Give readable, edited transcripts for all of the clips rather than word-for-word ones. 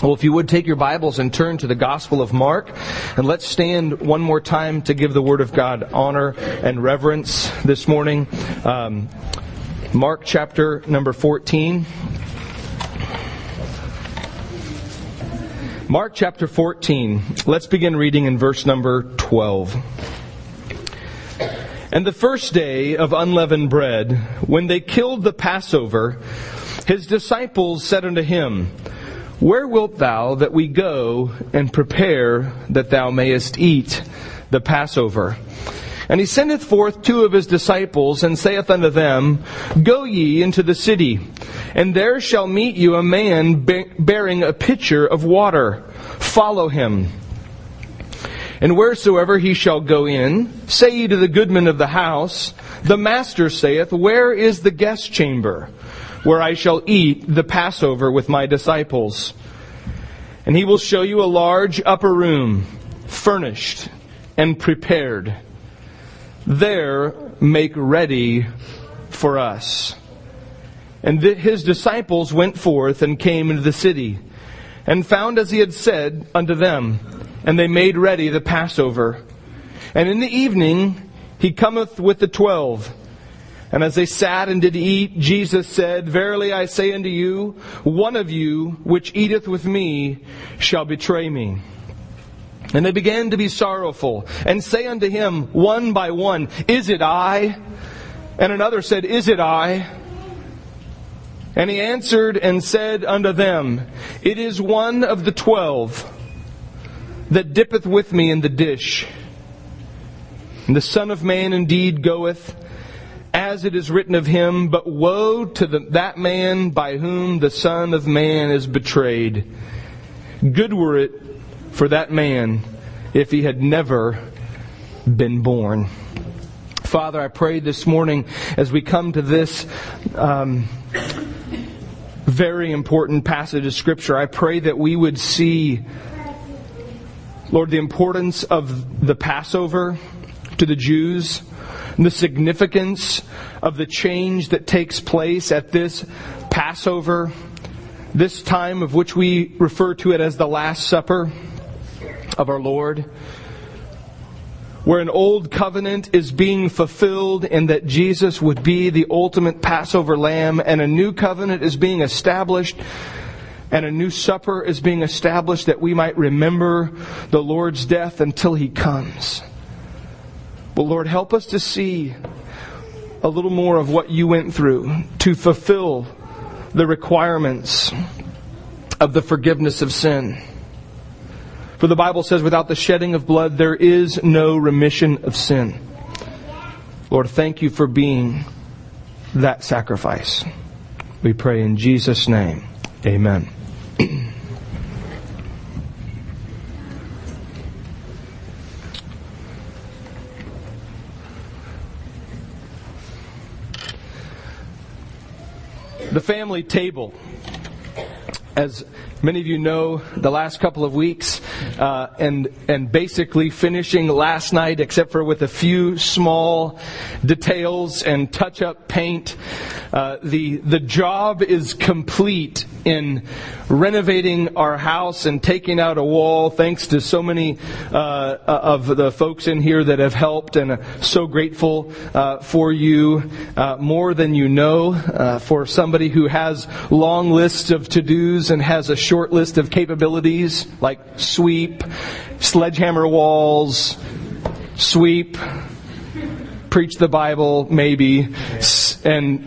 Well, if you would take your Bibles and turn to the Gospel of Mark, and let's stand one more time to give the Word of God honor and reverence this morning. Mark chapter number 14. Mark chapter 14. Let's begin reading in verse number 12. And the first day of unleavened bread, when they killed the Passover, his disciples said unto him, Where wilt thou that we go and prepare that thou mayest eat the Passover? And he sendeth forth two of his disciples, and saith unto them, Go ye into the city, and there shall meet you a man bearing a pitcher of water. Follow him. And wheresoever he shall go in, say ye to the goodman of the house, The master saith, Where is the guest chamber, where I shall eat the Passover with my disciples? And he will show you a large upper room, furnished and prepared. There make ready for us. And his disciples went forth and came into the city, and found as he had said unto them, and they made ready the Passover. And in the evening he cometh with the 12. And as they sat and did eat, Jesus said, Verily I say unto you, one of you which eateth with me shall betray me. And they began to be sorrowful, and say unto him one by one, Is it I? And another said, Is it I? And he answered and said unto them, It is one of the 12 that dippeth with me in the dish. And the Son of Man indeed goeth, as it is written of him, but woe to that man by whom the Son of Man is betrayed. Good were it for that man if he had never been born. Father, I pray this morning as we come to this very important passage of Scripture, I pray that we would see, Lord, the importance of the Passover to the Jews, and the significance of the change that takes place at this Passover, this time of which we refer to it as the Last Supper of our Lord, where an old covenant is being fulfilled and that Jesus would be the ultimate Passover lamb, and a new covenant is being established, and a new supper is being established that we might remember the Lord's death until He comes. But Lord, help us to see a little more of what You went through to fulfill the requirements of the forgiveness of sin. For the Bible says, without the shedding of blood, there is no remission of sin. Lord, thank You for being that sacrifice. We pray in Jesus' name. Amen. The family table. As many of you know, the last couple of weeks, and basically finishing last night, except for with a few small details and touch-up paint, the job is complete in renovating our house and taking out a wall. Thanks to so many of the folks in here that have helped, and so grateful for you, more than you know, for somebody who has long lists of to-dos and has a short list of capabilities like sweep, sledgehammer walls, sweep, preach the Bible, maybe, and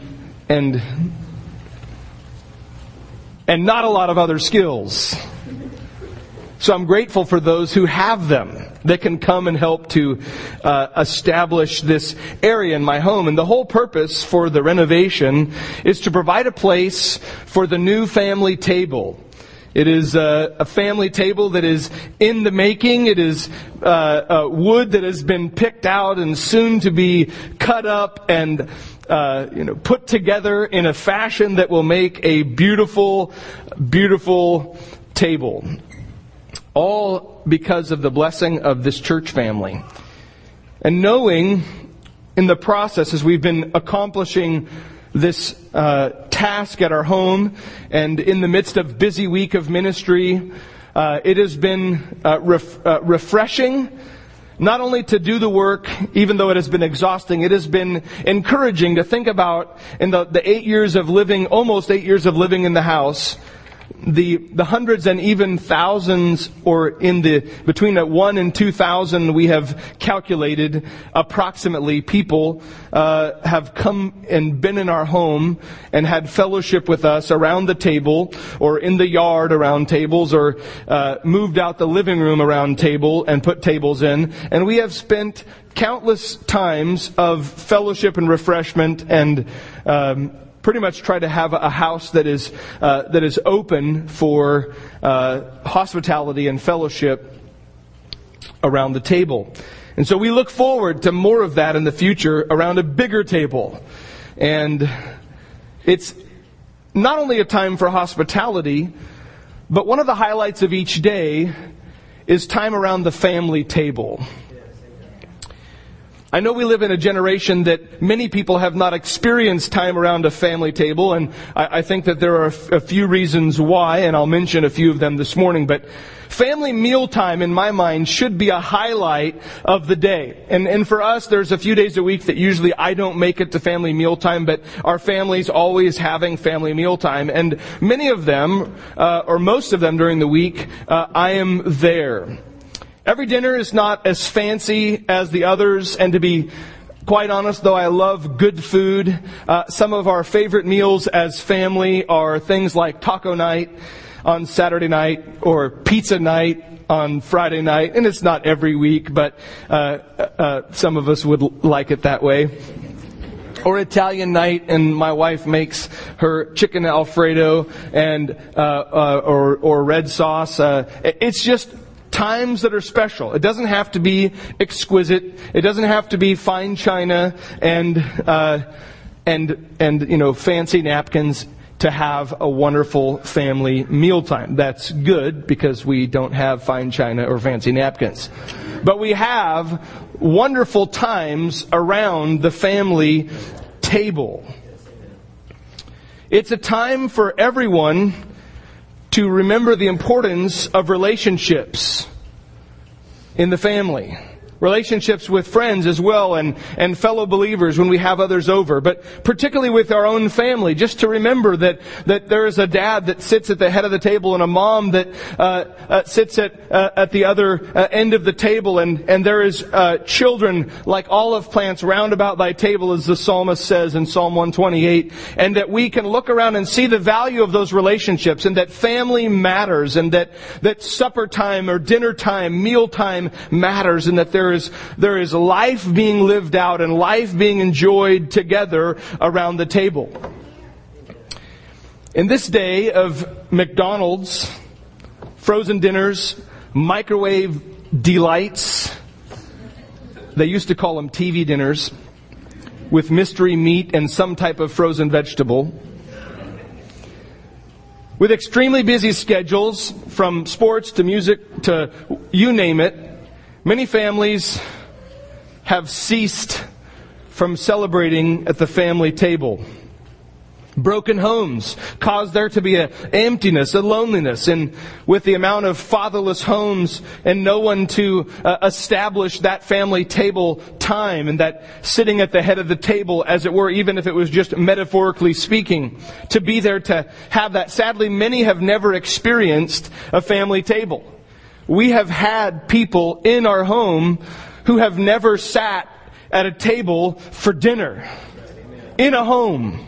not a lot of other skills. So I'm grateful for those who have them that can come and help to establish this area in my home. And the whole purpose for the renovation is to provide a place for the new family table. It is a family table that is in the making. It is wood that has been picked out and soon to be cut up and put together in a fashion that will make a beautiful, beautiful table. All because of the blessing of this church family. And knowing in the process, as we've been accomplishing this task at our home, and in the midst of busy week of ministry, it has been refreshing. Not only to do the work, even though it has been exhausting, it has been encouraging to think about in the 8 years of living, almost 8 years of living in the house, the hundreds and even thousands, or between 1 and 2,000, we have calculated approximately, people have come and been in our home and had fellowship with us around the table, or in the yard around tables, or moved out the living room around table and put tables in. And we have spent countless times of fellowship and refreshment, and pretty much try to have a house that is open for hospitality and fellowship around the table. And so we look forward to more of that in the future around a bigger table. And it's not only a time for hospitality, but one of the highlights of each day is time around the family table. I know we live in a generation that many people have not experienced time around a family table, and I think that there are a few reasons why, and I'll mention a few of them this morning. But family mealtime, in my mind, should be a highlight of the day. And for us, there's a few days a week that usually I don't make it to family mealtime, but our family's always having family mealtime. And many of them, or most of them during the week, I am there. Every dinner is not as fancy as the others, and to be quite honest, though I love good food, some of our favorite meals as family are things like taco night on Saturday night, or pizza night on Friday night. And it's not every week, but some of us would like it that way. Or Italian night, and my wife makes her chicken Alfredo and or red sauce. It's just times that are special. It doesn't have to be exquisite. It doesn't have to be fine china and fancy napkins to have a wonderful family mealtime. That's good because we don't have fine china or fancy napkins. But we have wonderful times around the family table. It's a time for everyone to remember the importance of relationships in the family. Relationships with friends as well, and fellow believers when we have others over. But particularly with our own family, just to remember that there is a dad that sits at the head of the table, and a mom that sits at the other end of the table, and there is children like olive plants round about thy table, as the psalmist says in Psalm 128, and that we can look around and see the value of those relationships, and that family matters, and that supper time or dinner time, meal time matters, and that there is life being lived out and life being enjoyed together around the table. In this day of McDonald's, frozen dinners, microwave delights, they used to call them TV dinners, with mystery meat and some type of frozen vegetable. With extremely busy schedules, from sports to music to you name it, many families have ceased from celebrating at the family table. Broken homes cause there to be an emptiness, a loneliness, and with the amount of fatherless homes and no one to establish that family table time, and that sitting at the head of the table, as it were, even if it was just metaphorically speaking, to be there to have that. Sadly, many have never experienced a family table. We have had people in our home who have never sat at a table for dinner in a home.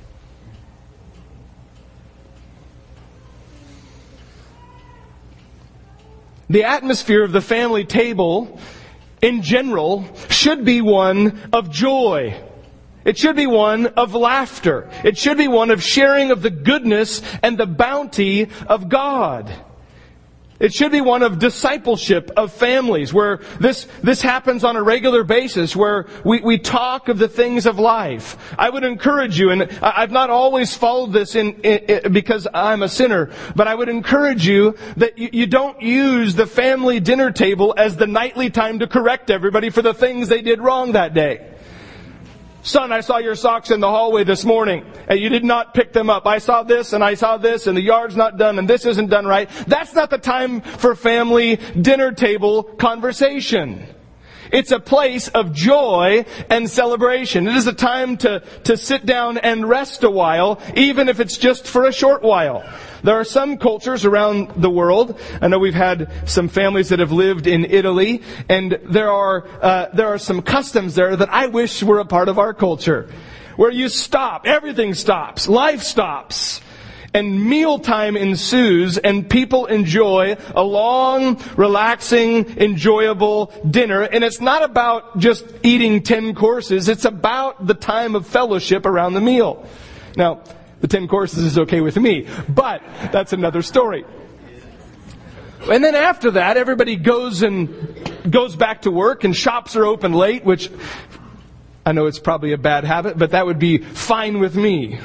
The atmosphere of the family table, in general, should be one of joy. It should be one of laughter. It should be one of sharing of the goodness and the bounty of God. It should be one of discipleship of families, where this happens on a regular basis, where we talk of the things of life. I would encourage you, and I've not always followed this because I'm a sinner, but I would encourage you that you don't use the family dinner table as the nightly time to correct everybody for the things they did wrong that day. Son, I saw your socks in the hallway this morning, and you did not pick them up. I saw this, and the yard's not done, and this isn't done right. That's not the time for family dinner table conversation. It's a place of joy and celebration. It is a time to sit down and rest a while, even if it's just for a short while. There are some cultures around the world. I know we've had some families that have lived in Italy, and there are some customs there that I wish were a part of our culture, where you stop, everything stops, life stops. And mealtime ensues, and people enjoy a long, relaxing, enjoyable dinner. And it's not about just eating 10 courses. It's about the time of fellowship around the meal. Now, the 10 courses is okay with me, but that's another story. And then after that, everybody goes back to work, and shops are open late, which I know it's probably a bad habit, but that would be fine with me.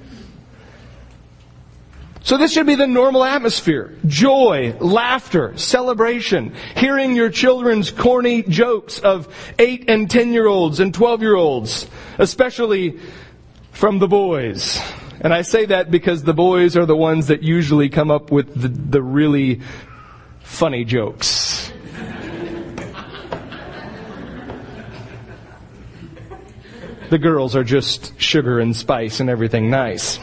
So this should be the normal atmosphere. Joy, laughter, celebration. Hearing your children's corny jokes of 8 and 10-year-olds and 12-year-olds. Especially from the boys. And I say that because the boys are the ones that usually come up with the really funny jokes. The girls are just sugar and spice and everything nice.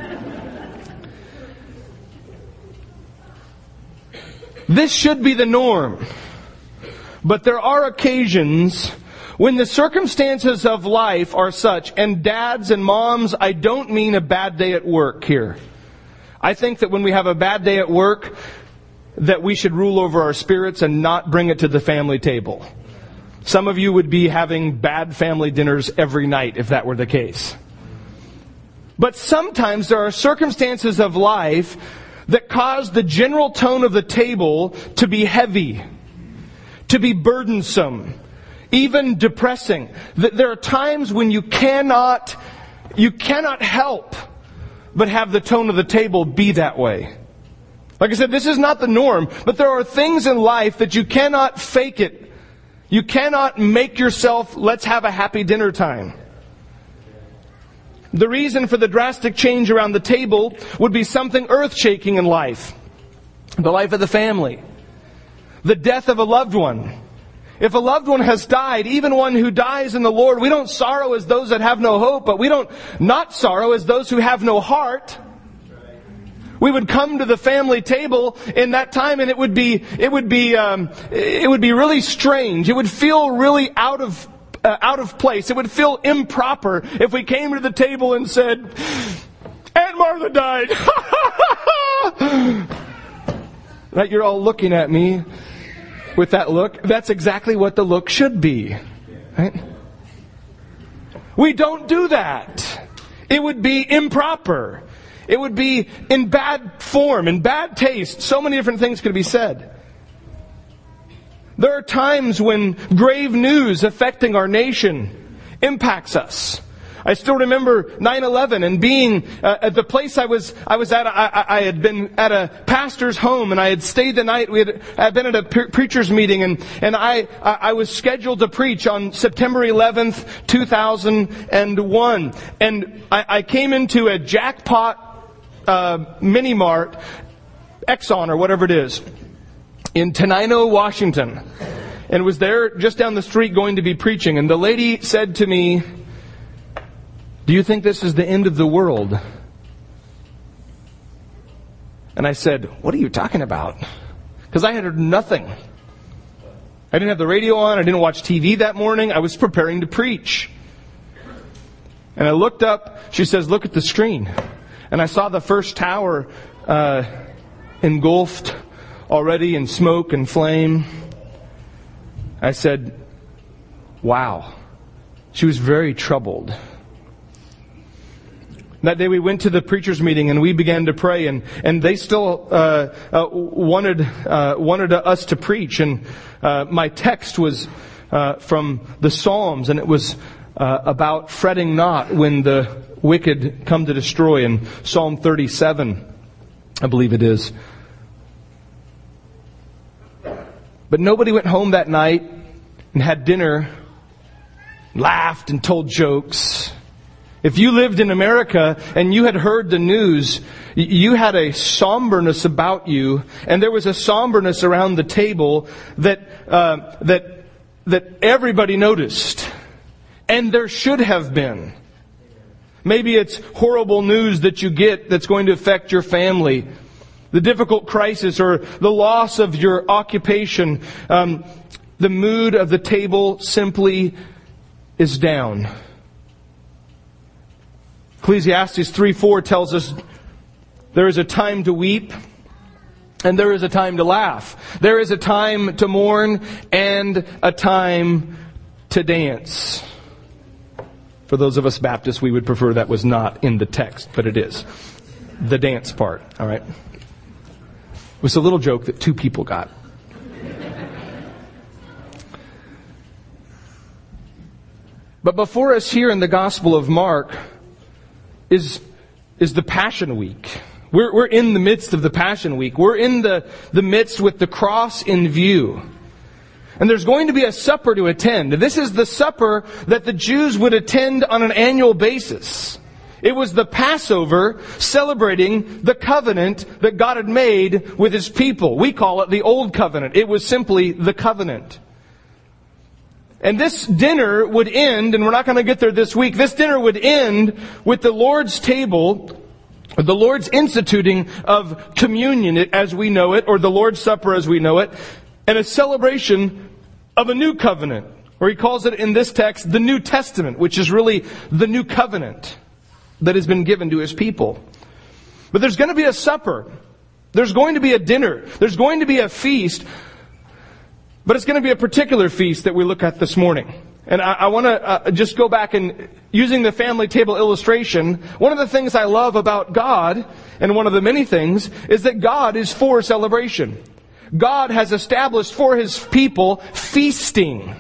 This should be the norm. But there are occasions when the circumstances of life are such, and dads and moms, I don't mean a bad day at work here. I think that when we have a bad day at work, that we should rule over our spirits and not bring it to the family table. Some of you would be having bad family dinners every night if that were the case. But sometimes there are circumstances of life that cause the general tone of the table to be heavy, to be burdensome, even depressing. There are times when you cannot help but have the tone of the table be that way. Like I said, this is not the norm, but there are things in life that you cannot fake it. You cannot make yourself, let's have a happy dinner time. The reason for the drastic change around the table would be something earth-shaking in life. The life of the family. The death of a loved one. If a loved one has died, even one who dies in the Lord, we don't sorrow as those that have no hope, but we don't not sorrow as those who have no heart. We would come to the family table in that time, and it would be really strange. It would feel really out of place. It would feel improper if we came to the table and said, Aunt Martha died. Right? You're all looking at me with that look. That's exactly what the look should be. Right? We don't do that. It would be improper. It would be in bad form, in bad taste. So many different things could be said. There are times when grave news affecting our nation impacts us. I still remember 9/11 and being at the place I was at. I had been at a pastor's home, and I had stayed the night. I had been at a preacher's meeting, and I was scheduled to preach on September 11th, 2001. And I came into a Jackpot mini mart, Exxon or whatever it is, in Tenino, Washington, and was there just down the street going to be preaching. And the lady said to me, "Do you think this is the end of the world?" And I said, "What are you talking about?" Because I had heard nothing. I didn't have the radio on. I didn't watch TV that morning. I was preparing to preach. And I looked up. She says, "Look at the screen." And I saw the first tower engulfed already in smoke and flame. I said, "Wow." She was very troubled. That day we went to the preacher's meeting and we began to pray, and they still wanted us to preach. And my text was from the Psalms, and it was about fretting not when the wicked come to destroy, in Psalm 37, I believe it is. But nobody went home that night and had dinner laughed and told jokes. If you lived in America and you had heard the news, you had a somberness about you, and there was a somberness around the table that everybody noticed. And there should have been. Maybe it's horrible news that you get that's going to affect your family. The difficult crisis or the loss of your occupation. The mood of the table simply is down. Ecclesiastes 3:4 tells us there is a time to weep and there is a time to laugh. There is a time to mourn and a time to dance. For those of us Baptists, we would prefer that was not in the text, but it is. The dance part, all right? It was a little joke that 2 people got. But before us here in the Gospel of Mark is the Passion Week. We're in the midst of the Passion Week. We're in the midst with the cross in view. And there's going to be a supper to attend. This is the supper that the Jews would attend on an annual basis. It was the Passover celebrating the covenant that God had made with His people. We call it the Old Covenant. It was simply the covenant. And this dinner would end, and we're not going to get there this week, this dinner would end with the Lord's table, the Lord's instituting of communion as we know it, or the Lord's Supper as we know it, and a celebration of a new covenant, or he calls it in this text the New Testament, which is really the new covenant that has been given to His people. But there's going to be a supper. There's going to be a dinner. There's going to be a feast. But it's going to be a particular feast that we look at this morning. And I want to just go back and, using the family table illustration, one of the things I love about God, and one of the many things, is that God is for celebration. God has established for His people feasting,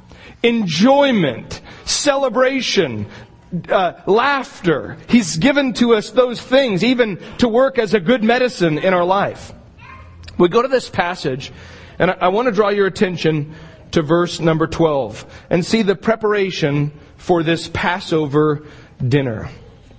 enjoyment, celebration, laughter. He's given to us those things, even to work as a good medicine in our life. We go to this passage, and I want to draw your attention to verse number 12 and see the preparation for this Passover dinner.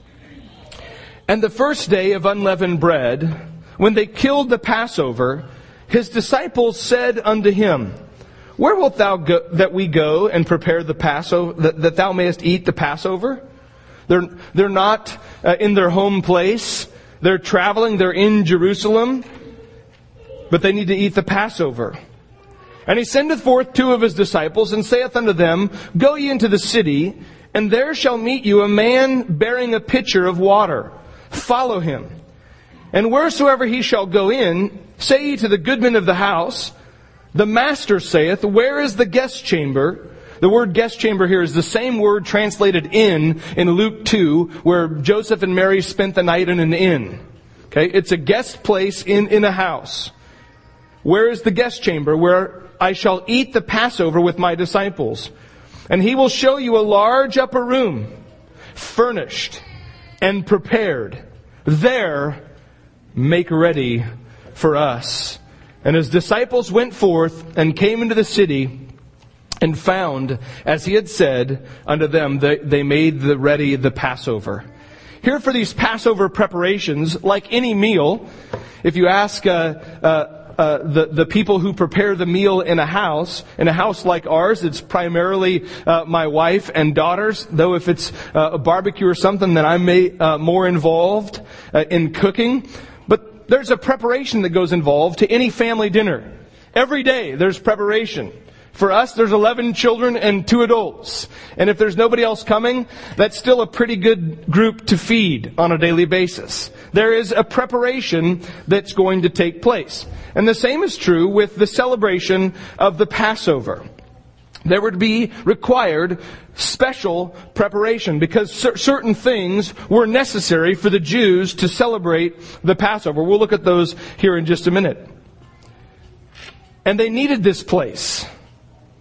And the first day of unleavened bread, when they killed the Passover, His disciples said unto Him, Where wilt thou go, that we go and prepare the Passover, that thou mayest eat the Passover? They're not in their home place. They're traveling. They're in Jerusalem. But they need to eat the Passover. And He sendeth forth 2 of His disciples, and saith unto them, Go ye into the city, and there shall meet you a man bearing a pitcher of water. Follow him. And wheresoever he shall go in, say ye to the goodman of the house, The Master saith, Where is the guest chamber? The word guest chamber here is the same word translated in Luke 2, where Joseph and Mary spent the night in an inn. Okay, it's a guest place in a house. Where is the guest chamber where I shall eat the Passover with my disciples? And He will show you a large upper room, furnished and prepared. There, make ready for us. And His disciples went forth and came into the city, and found, as He had said unto them, they made ready the Passover. Here for these Passover preparations, like any meal, if you ask the people who prepare the meal in a house like ours, it's primarily my wife and daughters. Though if it's a barbecue or something, then I'm more involved in cooking. But there's a preparation that goes involved to any family dinner. Every day there's preparation. For us, there's 11 children and 2 adults. And if there's nobody else coming, that's still a pretty good group to feed on a daily basis. There is a preparation that's going to take place. And the same is true with the celebration of the Passover. There would be required special preparation because certain things were necessary for the Jews to celebrate the Passover. We'll look at those here in just a minute. And they needed this place.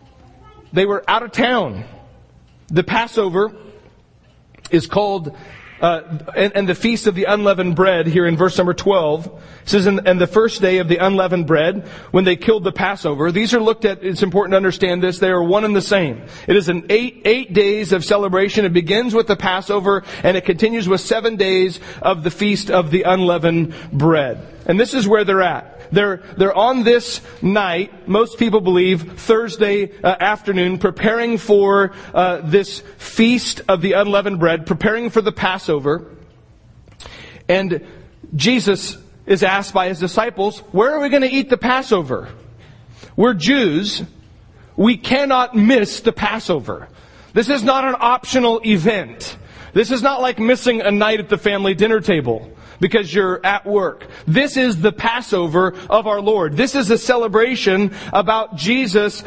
They were out of town. The Passover is called and the feast of the unleavened bread here in verse number 12. It says, and the first day of the unleavened bread, when they killed the Passover. These are looked at, it's important to understand this, they are one and the same. It is an eight days of celebration. It begins with the Passover, and it continues with 7 days of the feast of the unleavened bread. And this is where they're at. They're on this night, most people believe, Thursday afternoon, preparing for this feast of the unleavened bread, preparing for the Passover. And Jesus is asked by his disciples, where are we going to eat the Passover? We're Jews. We cannot miss the Passover. This is not an optional event. This is not like missing a night at the family dinner table because you're at work. This is the Passover of our Lord. This is a celebration about Jesus.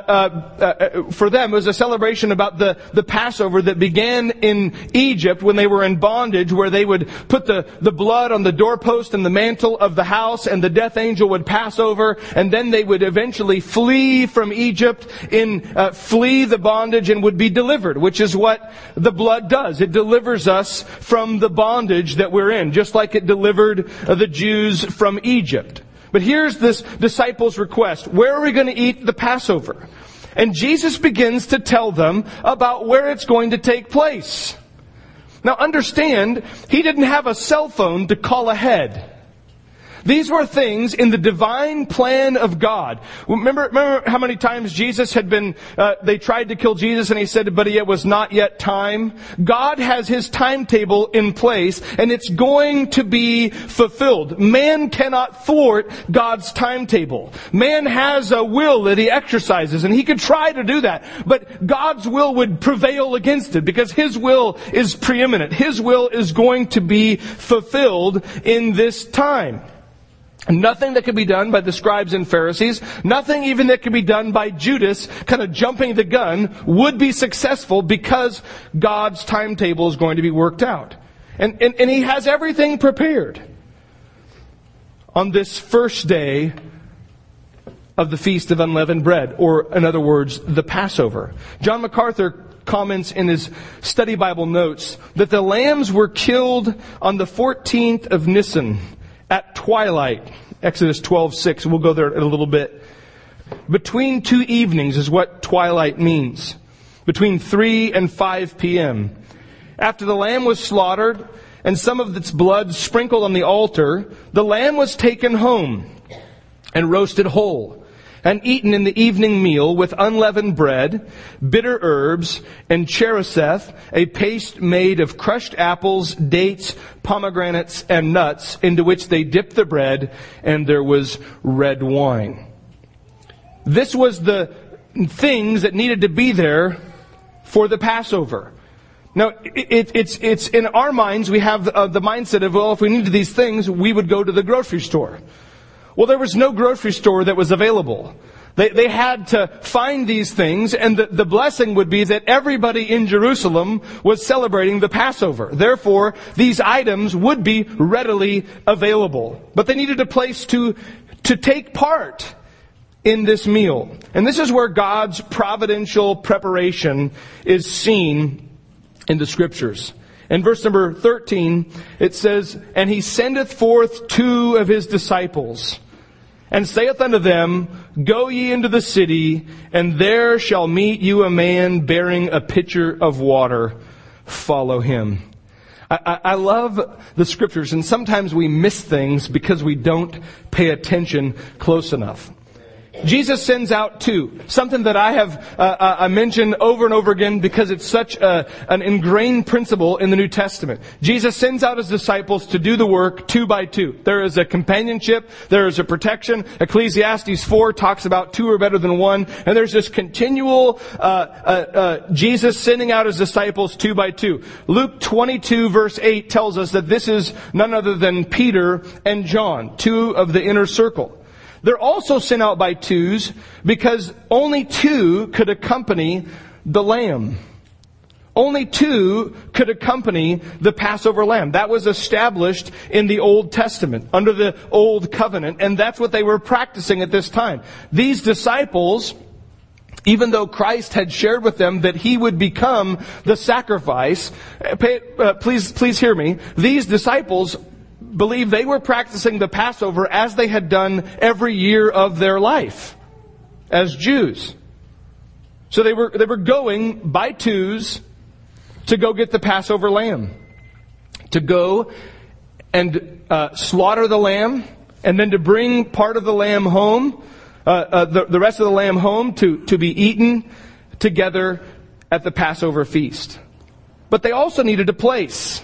For them, it was a celebration about the Passover that began in Egypt when they were in bondage, where they would put the blood on the doorpost and the mantle of the house, and the death angel would pass over, and then they would eventually flee from Egypt, flee the bondage, and would be delivered, which is what the blood does. It delivers us from the bondage that we're in, just like it delivered the Jews from Egypt. But here's this disciples' request. Where are we going to eat the Passover? And Jesus begins to tell them about where it's going to take place. Now understand, he didn't have a cell phone to call ahead. These were things in the divine plan of God. Remember how many times Jesus had been, they tried to kill Jesus and he said, but it was not yet time. God has his timetable in place and it's going to be fulfilled. Man cannot thwart God's timetable. Man has a will that he exercises and he could try to do that. But God's will would prevail against it because his will is preeminent. His will is going to be fulfilled in this time. Nothing that could be done by the scribes and Pharisees, nothing even that could be done by Judas kind of jumping the gun would be successful because God's timetable is going to be worked out. And he has everything prepared. On this first day of the Feast of Unleavened Bread, or in other words, the Passover. John MacArthur comments in his study Bible notes that the lambs were killed on the 14th of Nisan, at twilight, Exodus 12:6. We'll go there in a little bit. Between two evenings is what twilight means. Between 3 and 5 p.m. After the lamb was slaughtered and some of its blood sprinkled on the altar, the lamb was taken home and roasted whole and eaten in the evening meal with unleavened bread, bitter herbs, and chereseth, a paste made of crushed apples, dates, pomegranates, and nuts, into which they dipped the bread, and there was red wine. This was the things that needed to be there for the Passover. Now, it's in our minds, we have the mindset of, well, if we needed these things, we would go to the grocery store. Well, there was no grocery store that was available. They had to find these things, and the blessing would be that everybody in Jerusalem was celebrating the Passover. Therefore, these items would be readily available. But they needed a place to take part in this meal. And this is where God's providential preparation is seen in the Scriptures. In verse number 13, it says, and he sendeth forth 2 of his disciples, and saith unto them, go ye into the city, and there shall meet you a man bearing a pitcher of water. Follow him. I love the Scriptures, and sometimes we miss things because we don't pay attention close enough. Jesus sends out 2. Something that I have mentioned over and over again because it's such an ingrained principle in the New Testament. Jesus sends out his disciples to do the work 2 by 2. There is a companionship. There is a protection. Ecclesiastes 4 talks about 2 are better than 1. And there's this continual Jesus sending out his disciples 2 by 2. Luke 22 verse 8 tells us that this is none other than Peter and John, 2 of the inner circle. They're also sent out by 2s because only 2 could accompany the lamb. Only 2 could accompany the Passover lamb. That was established in the Old Testament, under the Old Covenant, and that's what they were practicing at this time. These disciples Even though Christ had shared with them that he would become the sacrifice, please hear me, these disciples believed they were practicing the Passover as they had done every year of their life as Jews. So they were going by twos to go get the Passover lamb, to go and slaughter the lamb, and then to bring part of the lamb home, the rest of the lamb home to be eaten together at the Passover feast. But they also needed a place.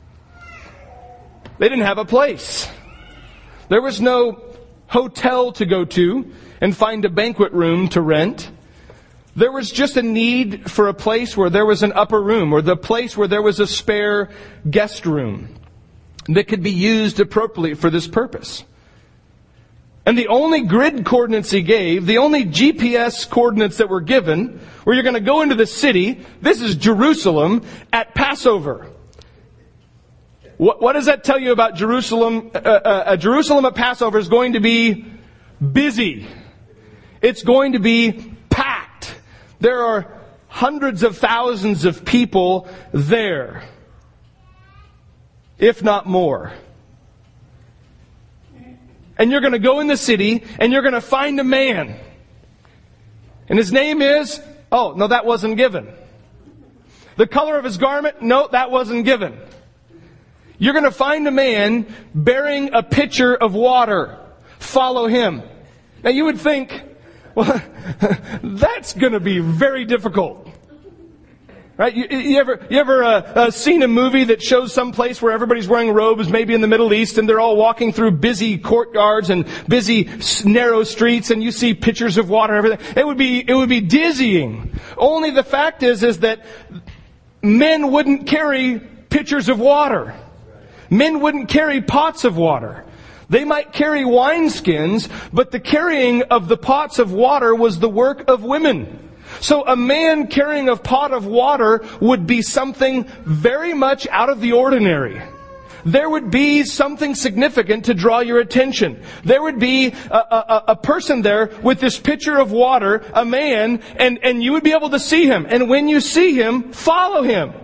They didn't have a place. There was no hotel to go to and find a banquet room to rent. There was just a need for a place where there was an upper room, or the place where there was a spare guest room that could be used appropriately for this purpose. And the only grid coordinates he gave, the only GPS coordinates that were given, where you're going to go into the city, this is Jerusalem at Passover. What does that tell you about Jerusalem? Jerusalem at Passover is going to be busy. It's going to be packed. There are hundreds of thousands of people there, if not more. And you're going to go in the city and you're going to find a man. And his name is, oh, no, that wasn't given. The color of his garment, no, that wasn't given. You're going to find a man bearing a pitcher of water. Follow him. Now you would think, well, that's going to be very difficult. Right? You ever seen a movie that shows some place where everybody's wearing robes, maybe in the Middle East, and they're all walking through busy courtyards and busy narrow streets, and you see pitchers of water and everything? It would be dizzying. Only the fact is that men wouldn't carry pitchers of water. Men wouldn't carry pots of water. They might carry wineskins, but the carrying of the pots of water was the work of women. So a man carrying a pot of water would be something very much out of the ordinary. There would be something significant to draw your attention. There would be a person there with this pitcher of water, a man, and you would be able to see him. And when you see him, follow him.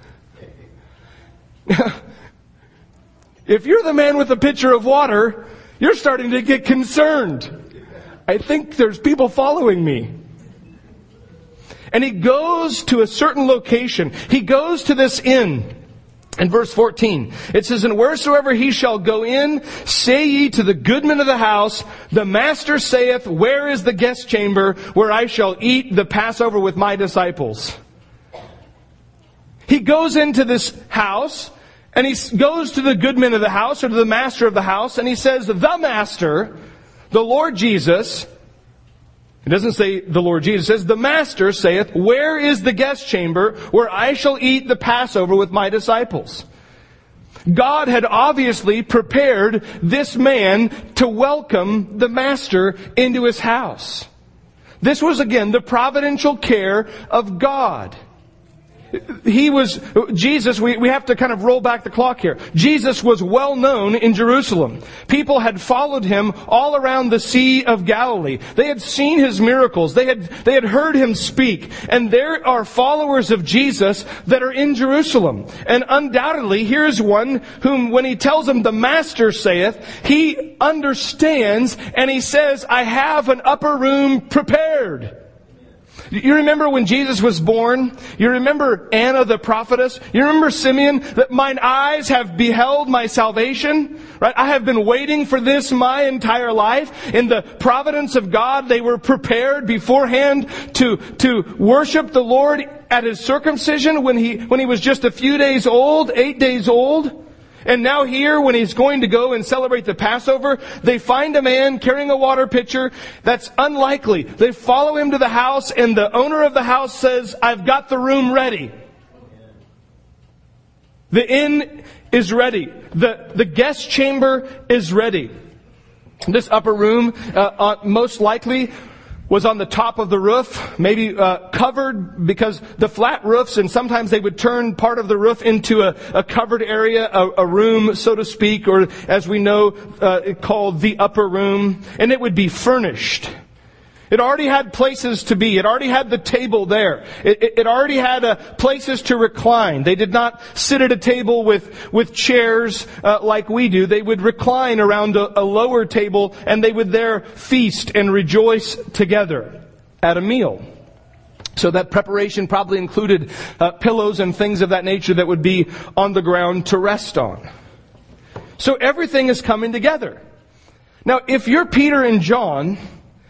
If you're the man with the pitcher of water, you're starting to get concerned. I think there's people following me. And he goes to a certain location. He goes to this inn. In verse 14, it says, "And wheresoever he shall go in, say ye to the goodman of the house, the master saith, where is the guest chamber where I shall eat the Passover with my disciples?" He goes into this house, and he goes to the goodman of the house, or to the master of the house, and he says, "The master, the Lord Jesus," it doesn't say the Lord Jesus, it says, "The master saith, where is the guest chamber where I shall eat the Passover with my disciples?" God had obviously prepared this man to welcome the master into his house. This was again the providential care of God. Jesus, we have to kind of roll back the clock here. Jesus was well known in Jerusalem. People had followed him all around the Sea of Galilee. They had seen his miracles. They had heard him speak. And there are followers of Jesus that are in Jerusalem. And undoubtedly, here's one whom, when he tells them, "The master saith," he understands and he says, "I have an upper room prepared." You remember when Jesus was born? You remember Anna the prophetess? You remember Simeon? That mine eyes have beheld my salvation? Right? I have been waiting for this my entire life. In the providence of God, they were prepared beforehand to worship the Lord at his circumcision when he was just a few days old, 8 days old. And now here, when he's going to go and celebrate the Passover, they find a man carrying a water pitcher. That's unlikely. They follow him to the house, and the owner of the house says, "I've got the room ready. The inn is ready. The guest chamber is ready." This upper room, most likely, was on the top of the roof, maybe covered, because the flat roofs, and sometimes they would turn part of the roof into a covered area, a room, so to speak, or as we know, called the upper room, and it would be furnished. It already had places to be. It already had the table there. It already had places to recline. They did not sit at a table with chairs like we do. They would recline around a lower table, and they would there feast and rejoice together at a meal. So that preparation probably included pillows and things of that nature that would be on the ground to rest on. So everything is coming together. Now, if you're Peter and John,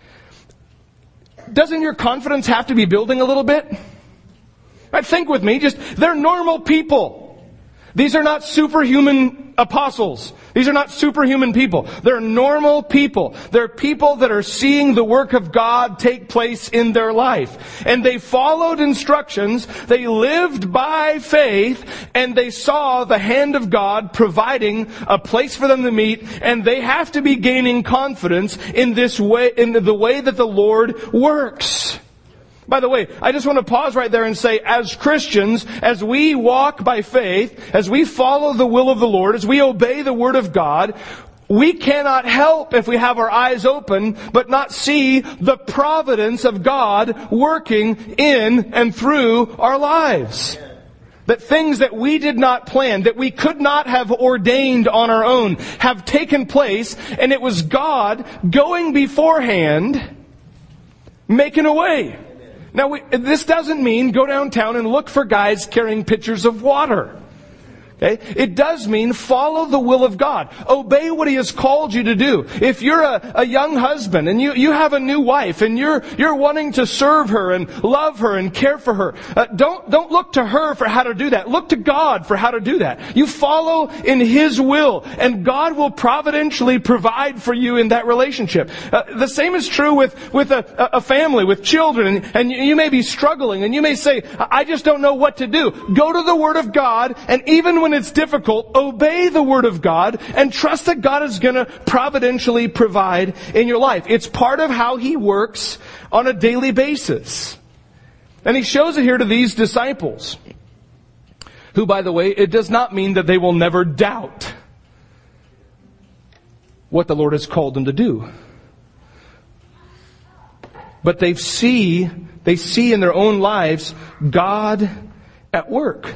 doesn't your confidence have to be building a little bit? Right, think with me, they're normal people. These are not superhuman apostles. These are not superhuman people. They're normal people. They're people that are seeing the work of God take place in their life. And they followed instructions. They lived by faith. And they saw the hand of God providing a place for them to meet. And they have to be gaining confidence in this way, in the way that the Lord works. By the way, I just want to pause right there and say, as Christians, as we walk by faith, as we follow the will of the Lord, as we obey the Word of God, we cannot help, if we have our eyes open, but not see the providence of God working in and through our lives. That things that we did not plan, that we could not have ordained on our own, have taken place, and it was God going beforehand, making a way. Now, this doesn't mean go downtown and look for guys carrying pitchers of water. Okay? It does mean follow the will of God. Obey what He has called you to do. If you're a young husband and you have a new wife and you're wanting to serve her and love her and care for her, don't look to her for how to do that. Look to God for how to do that. You follow in His will, and God will providentially provide for you in that relationship. The same is true with a family, with children, and you may be struggling and you may say, I just don't know what to do. Go to the Word of God, and even when it's difficult, obey the Word of God and trust that God is going to providentially provide in your life. It's part of how He works on a daily basis. And He shows it here to these disciples, who, by the way, it does not mean that they will never doubt what the Lord has called them to do. But they see in their own lives God at work.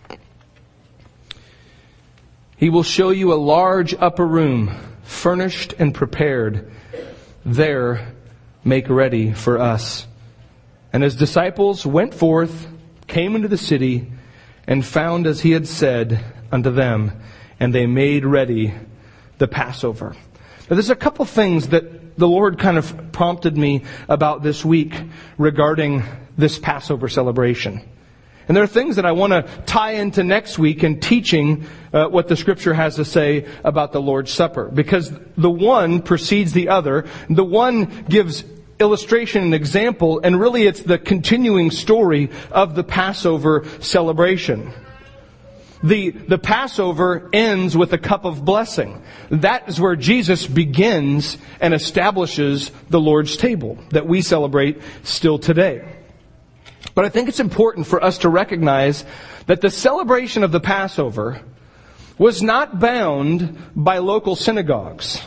He will show you a large upper room, furnished and prepared. There, make ready for us. And His disciples went forth, came into the city, and found as He had said unto them, and they made ready the Passover. Now, there's a couple things that the Lord kind of prompted me about this week regarding this Passover celebration. And there are things that I want to tie into next week in teaching what the Scripture has to say about the Lord's Supper. Because the one precedes the other. The one gives illustration and example, and really it's the continuing story of the Passover celebration. The Passover ends with a cup of blessing. That is where Jesus begins and establishes the Lord's table that we celebrate still today. But I think it's important for us to recognize that the celebration of the Passover was not bound by local synagogues.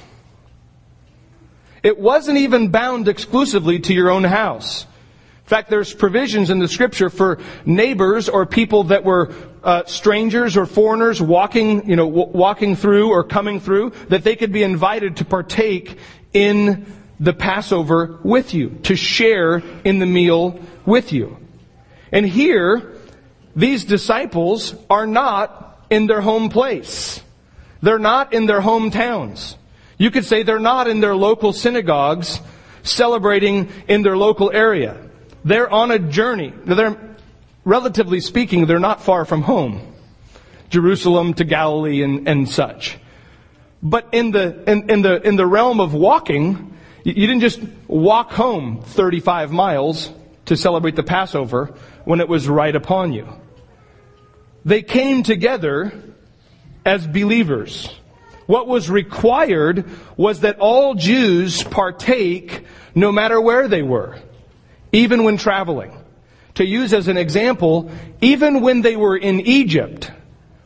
It wasn't even bound exclusively to your own house. In fact, there's provisions in the Scripture for neighbors or people that were strangers or foreigners walking through or coming through, that they could be invited to partake in the Passover with you, to share in the meal with you. And here, these disciples are not in their home place. They're not in their hometowns. You could say they're not in their local synagogues celebrating in their local area. They're on a journey. Relatively speaking, they're not far from home. Jerusalem to Galilee and such. But in the realm of walking, you didn't just walk home 35 miles to celebrate the Passover when it was right upon you. They came together as believers. What was required was that all Jews partake no matter where they were, even when traveling. To use as an example, even when they were in Egypt,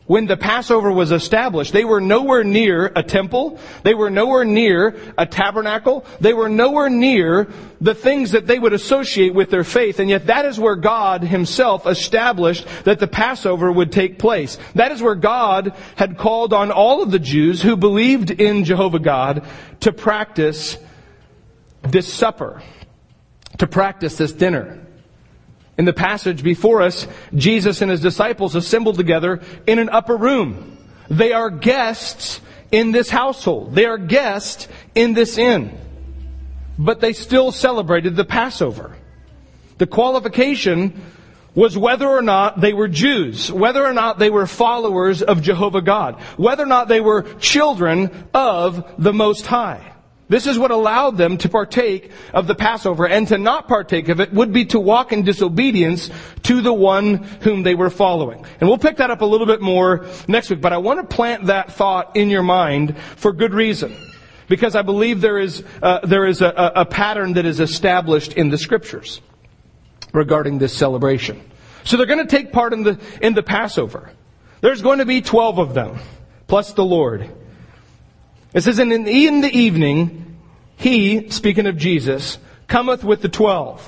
when the Passover was established, they were nowhere near a temple. They were nowhere near a tabernacle. They were nowhere near the things that they would associate with their faith. And yet that is where God himself established that the Passover would take place. That is where God had called on all of the Jews who believed in Jehovah God to practice this supper, to practice this dinner. In the passage before us, Jesus and his disciples assembled together in an upper room. They are guests in this household. They are guests in this inn. But they still celebrated the Passover. The qualification was whether or not they were Jews, whether or not they were followers of Jehovah God, whether or not they were children of the Most High. This is what allowed them to partake of the Passover, and to not partake of it would be to walk in disobedience to the one whom they were following. And we'll pick that up a little bit more next week, but I want to plant that thought in your mind for good reason. Because I believe there is a pattern that is established in the Scriptures regarding this celebration. So they're going to take part in the Passover. There's going to be 12 of them, plus the Lord. It says, and in the evening, he, speaking of Jesus, cometh with the 12.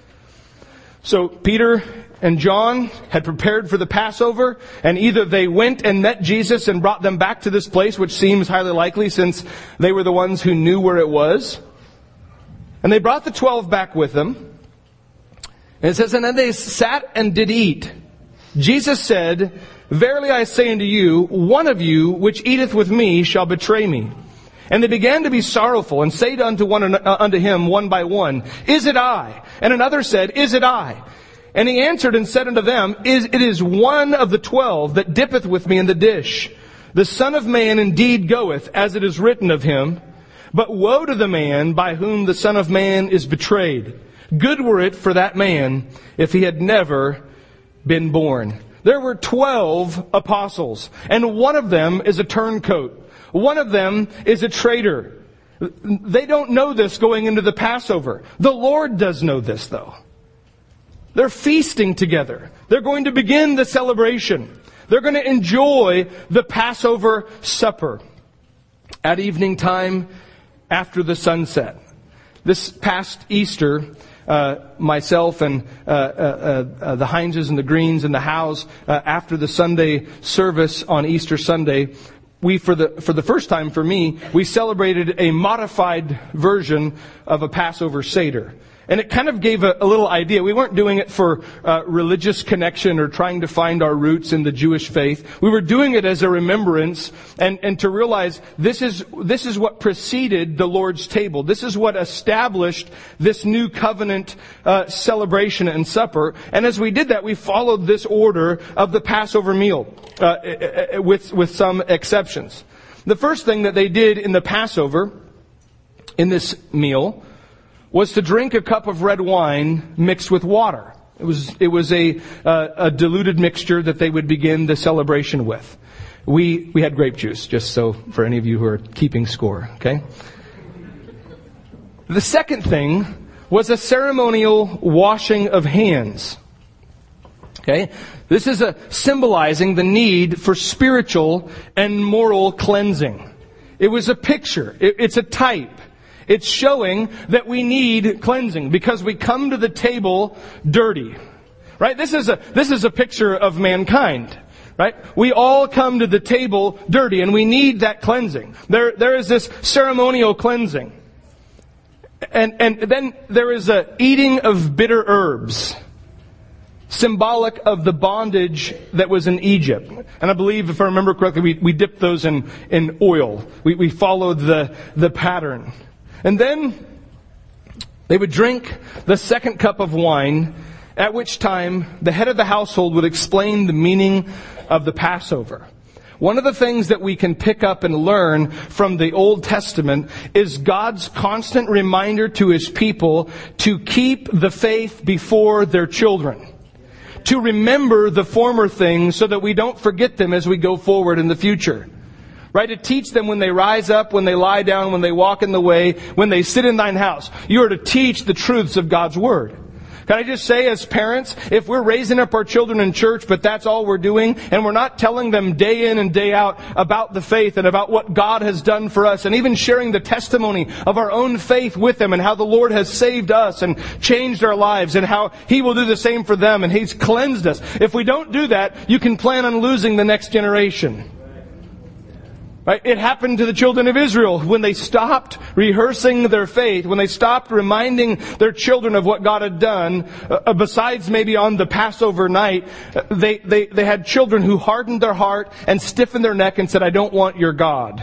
So Peter and John had prepared for the Passover, and either they went and met Jesus and brought them back to this place, which seems highly likely since they were the ones who knew where it was. And they brought the 12 back with them. And it says, and then they sat and did eat. Jesus said, verily I say unto you, one of you which eateth with me shall betray me. And they began to be sorrowful, and say unto him one by one, is it I? And another said, is it I? And he answered and said unto them, it is one of the 12 that dippeth with me in the dish. The Son of Man indeed goeth, as it is written of him. But woe to the man by whom the Son of Man is betrayed. Good were it for that man if he had never been born. There were 12 apostles, and one of them is a turncoat. One of them is a traitor. They don't know this going into the Passover. The Lord does know this, though. They're feasting together. They're going to begin the celebration. They're going to enjoy the Passover supper at evening time after the sunset. This past Easter, myself and the Hineses and the Greens and the Howes, after the Sunday service on Easter Sunday, we, for the first time for me, we celebrated a modified version of a Passover Seder. And it kind of gave a little idea. We weren't doing it for religious connection or trying to find our roots in the Jewish faith. We were doing it as a remembrance and to realize this is what preceded the Lord's table. This is what established this new covenant celebration and supper. And as we did that, we followed this order of the Passover meal with some exceptions. The first thing that they did in the Passover, in this meal, was to drink a cup of red wine mixed with water. It was a diluted mixture that they would begin the celebration with. We had grape juice, just so for any of you who are keeping score, okay? The second thing was a ceremonial washing of hands. Okay? This is symbolizing the need for spiritual and moral cleansing. It was a picture. It's a type. It's showing that we need cleansing because we come to the table dirty. Right? This is a picture of mankind. Right? We all come to the table dirty and we need that cleansing. There is this ceremonial cleansing. And then there is a eating of bitter herbs, symbolic of the bondage that was in Egypt. And I believe, if I remember correctly, we dipped those in oil. We followed the pattern. And then they would drink the second cup of wine, at which time the head of the household would explain the meaning of the Passover. One of the things that we can pick up and learn from the Old Testament is God's constant reminder to His people to keep the faith before their children. To remember the former things so that we don't forget them as we go forward in the future. Right? To teach them when they rise up, when they lie down, when they walk in the way, when they sit in thine house. You are to teach the truths of God's Word. Can I just say, as parents, if we're raising up our children in church, but that's all we're doing, and we're not telling them day in and day out about the faith and about what God has done for us, and even sharing the testimony of our own faith with them and how the Lord has saved us and changed our lives and how He will do the same for them and He's cleansed us. If we don't do that, you can plan on losing the next generation. Right? It happened to the children of Israel when they stopped rehearsing their faith, when they stopped reminding their children of what God had done, besides maybe on the Passover night, they had children who hardened their heart and stiffened their neck and said, I don't want your God.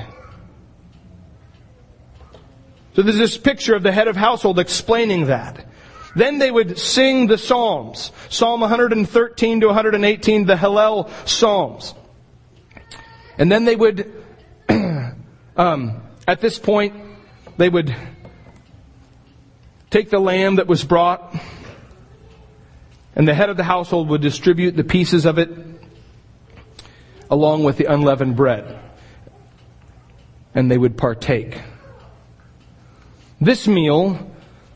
So there's this picture of the head of household explaining that. Then they would sing the Psalms. Psalm 113 to 118, the Hallel Psalms. And then they would, at this point, they would take the lamb that was brought, and the head of the household would distribute the pieces of it along with the unleavened bread. And they would partake. This meal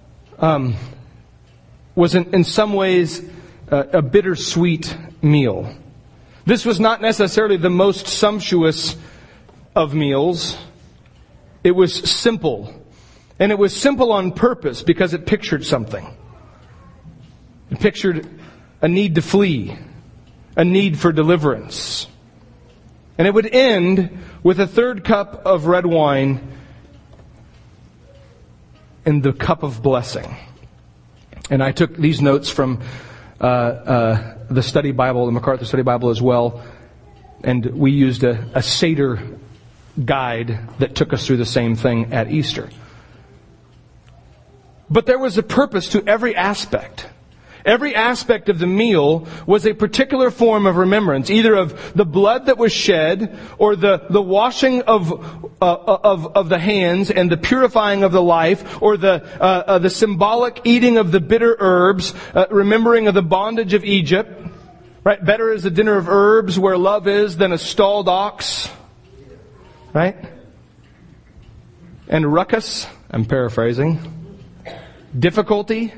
was in some ways a bittersweet meal. This was not necessarily the most sumptuous of meals. It was simple. And it was simple on purpose because it pictured something. It pictured a need to flee, a need for deliverance. And it would end with a third cup of red wine and the cup of blessing. And I took these notes from the study Bible, the MacArthur Study Bible as well. And we used a Seder guide that took us through the same thing at Easter. But there was a purpose to every aspect. Every aspect of the meal was a particular form of remembrance, either of the blood that was shed, or the washing of the hands and the purifying of the life, or the symbolic eating of the bitter herbs, remembering of the bondage of Egypt. Right? Better is a dinner of herbs where love is than a stalled ox. Right? And ruckus, I'm paraphrasing, difficulty.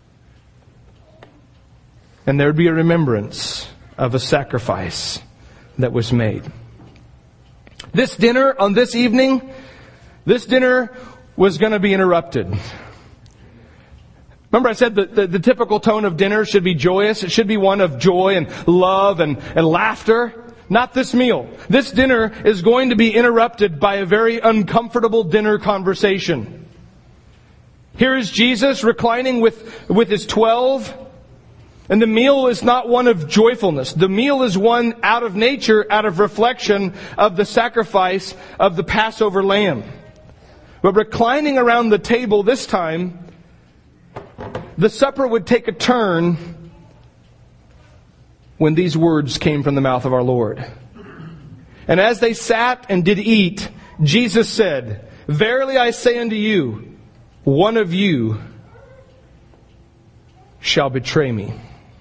And there would be a remembrance of a sacrifice that was made. This dinner on this evening, this dinner was going to be interrupted. Remember I said that the typical tone of dinner should be joyous. It should be one of joy and love and laughter. Not this meal. This dinner is going to be interrupted by a very uncomfortable dinner conversation. Here is Jesus reclining with his 12. And the meal is not one of joyfulness. The meal is one out of nature, out of reflection of the sacrifice of the Passover lamb. But reclining around the table this time, the supper would take a turn when these words came from the mouth of our Lord. And as they sat and did eat, Jesus said, "Verily I say unto you, one of you shall betray me.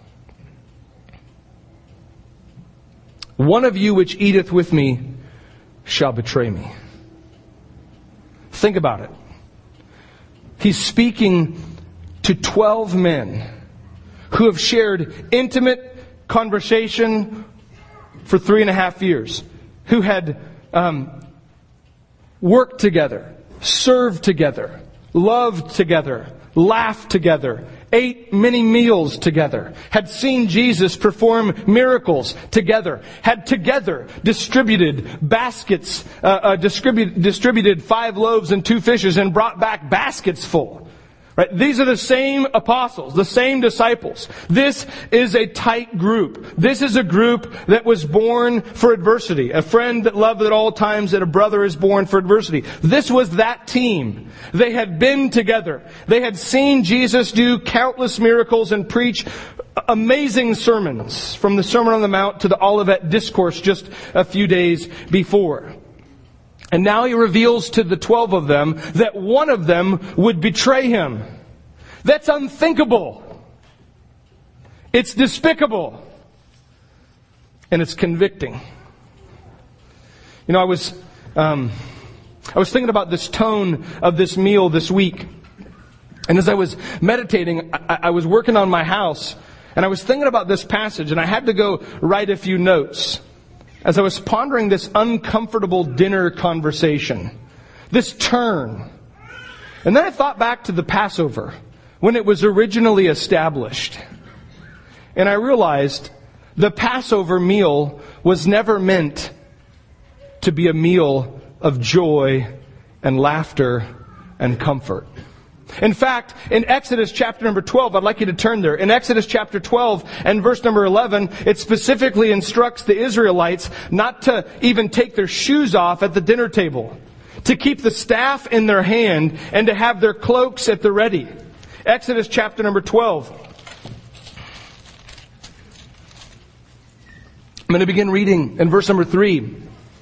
One of you which eateth with me shall betray me." Think about it. He's speaking to 12 men who have shared intimate conversation for 3.5 years, who had worked together, served together, loved together, laughed together, ate many meals together, had seen Jesus perform miracles together, had together distributed baskets, distributed 5 loaves and 2 fishes and brought back baskets full. Right? These are the same apostles, the same disciples. This is a tight group. This is a group that was born for adversity. A friend that loved at all times, that a brother is born for adversity. This was that team. They had been together. They had seen Jesus do countless miracles and preach amazing sermons, from the Sermon on the Mount to the Olivet Discourse just a few days before. And now he reveals to the 12 of them that one of them would betray him. That's unthinkable. It's despicable. And it's convicting. You know, I was thinking about this tone of this meal this week. And as I was meditating, I was working on my house, and I was thinking about this passage, and I had to go write a few notes as I was pondering this uncomfortable dinner conversation, this turn. And then I thought back to the Passover, when it was originally established. And I realized the Passover meal was never meant to be a meal of joy and laughter and comfort. In fact, in Exodus chapter number 12, I'd like you to turn there. In Exodus chapter 12 and verse number 11, it specifically instructs the Israelites not to even take their shoes off at the dinner table, to keep the staff in their hand, and to have their cloaks at the ready. Exodus chapter number 12. I'm going to begin reading in verse number 3. It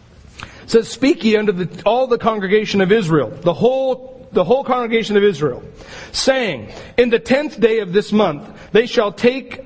says, "Speak ye unto all the congregation of Israel," the whole congregation of Israel, saying, "In the 10th day of this month they shall take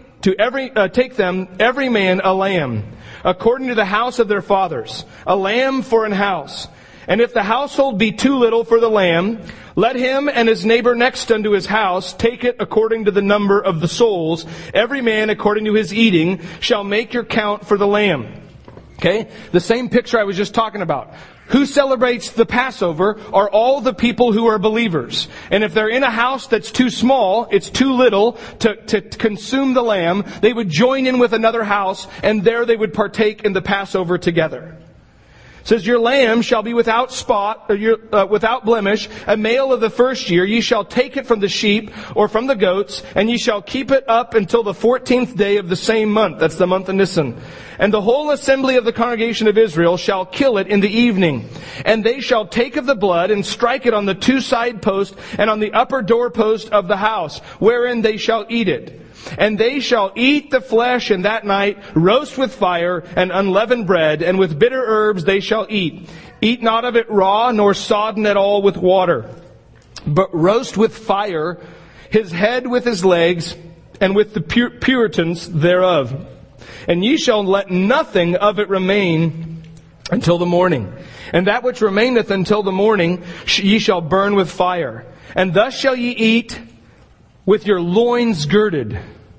them every man a lamb, according to the house of their fathers, a lamb for an house. And if the household be too little for the lamb, let him and his neighbor next unto his house take it according to the number of the souls. Every man according to his eating shall make your count for the lamb." Okay? The same picture I was just talking about. Who celebrates the Passover are all the people who are believers. And if they're in a house that's too small, it's too little to consume the lamb, they would join in with another house, and there they would partake in the Passover together. It says, "Your lamb shall be without spot, or without blemish, a male of the first year. Ye shall take it from the sheep or from the goats, and ye shall keep it up until the 14th day of the same month." That's the month of Nisan. "And the whole assembly of the congregation of Israel shall kill it in the evening. And they shall take of the blood and strike it on the two side posts and on the upper doorpost of the house, wherein they shall eat it. And they shall eat the flesh in that night, roast with fire and unleavened bread, and with bitter herbs they shall eat. Eat not of it raw, nor sodden at all with water, but roast with fire his head with his legs, and with the puritans thereof. And ye shall let nothing of it remain until the morning. And that which remaineth until the morning ye shall burn with fire. And thus shall ye eat with your loins girded,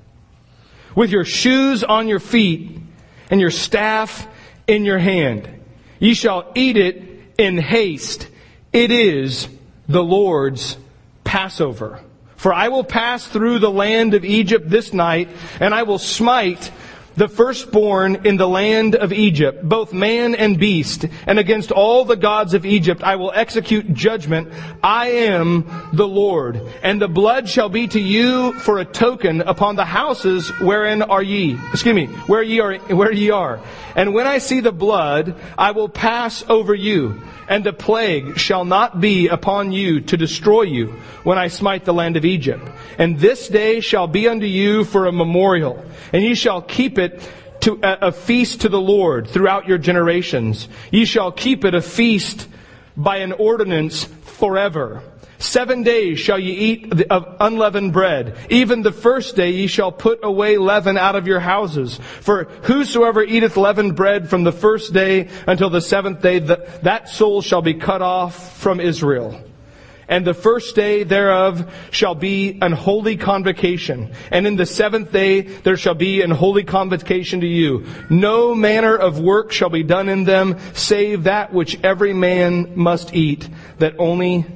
with your shoes on your feet, and your staff in your hand. Ye shall eat it in haste. It is the Lord's Passover. For I will pass through the land of Egypt this night, and I will smite the firstborn in the land of Egypt, both man and beast, and against all the gods of Egypt I will execute judgment. I am the Lord. And the blood shall be to you for a token upon the houses wherein are ye. Where ye are. And when I see the blood, I will pass over you, and the plague shall not be upon you to destroy you when I smite the land of Egypt. And this day shall be unto you for a memorial, and ye shall keep it to a feast to the Lord throughout your generations. Ye shall keep it a feast by an ordinance forever. 7 days shall ye eat of unleavened bread. Even the first day ye shall put away leaven out of your houses. For whosoever eateth leavened bread from the first day until the 7th day, that soul shall be cut off from Israel. And the first day thereof shall be an holy convocation. And in the 7th day there shall be an holy convocation to you. No manner of work shall be done in them, save that which every man must eat, that only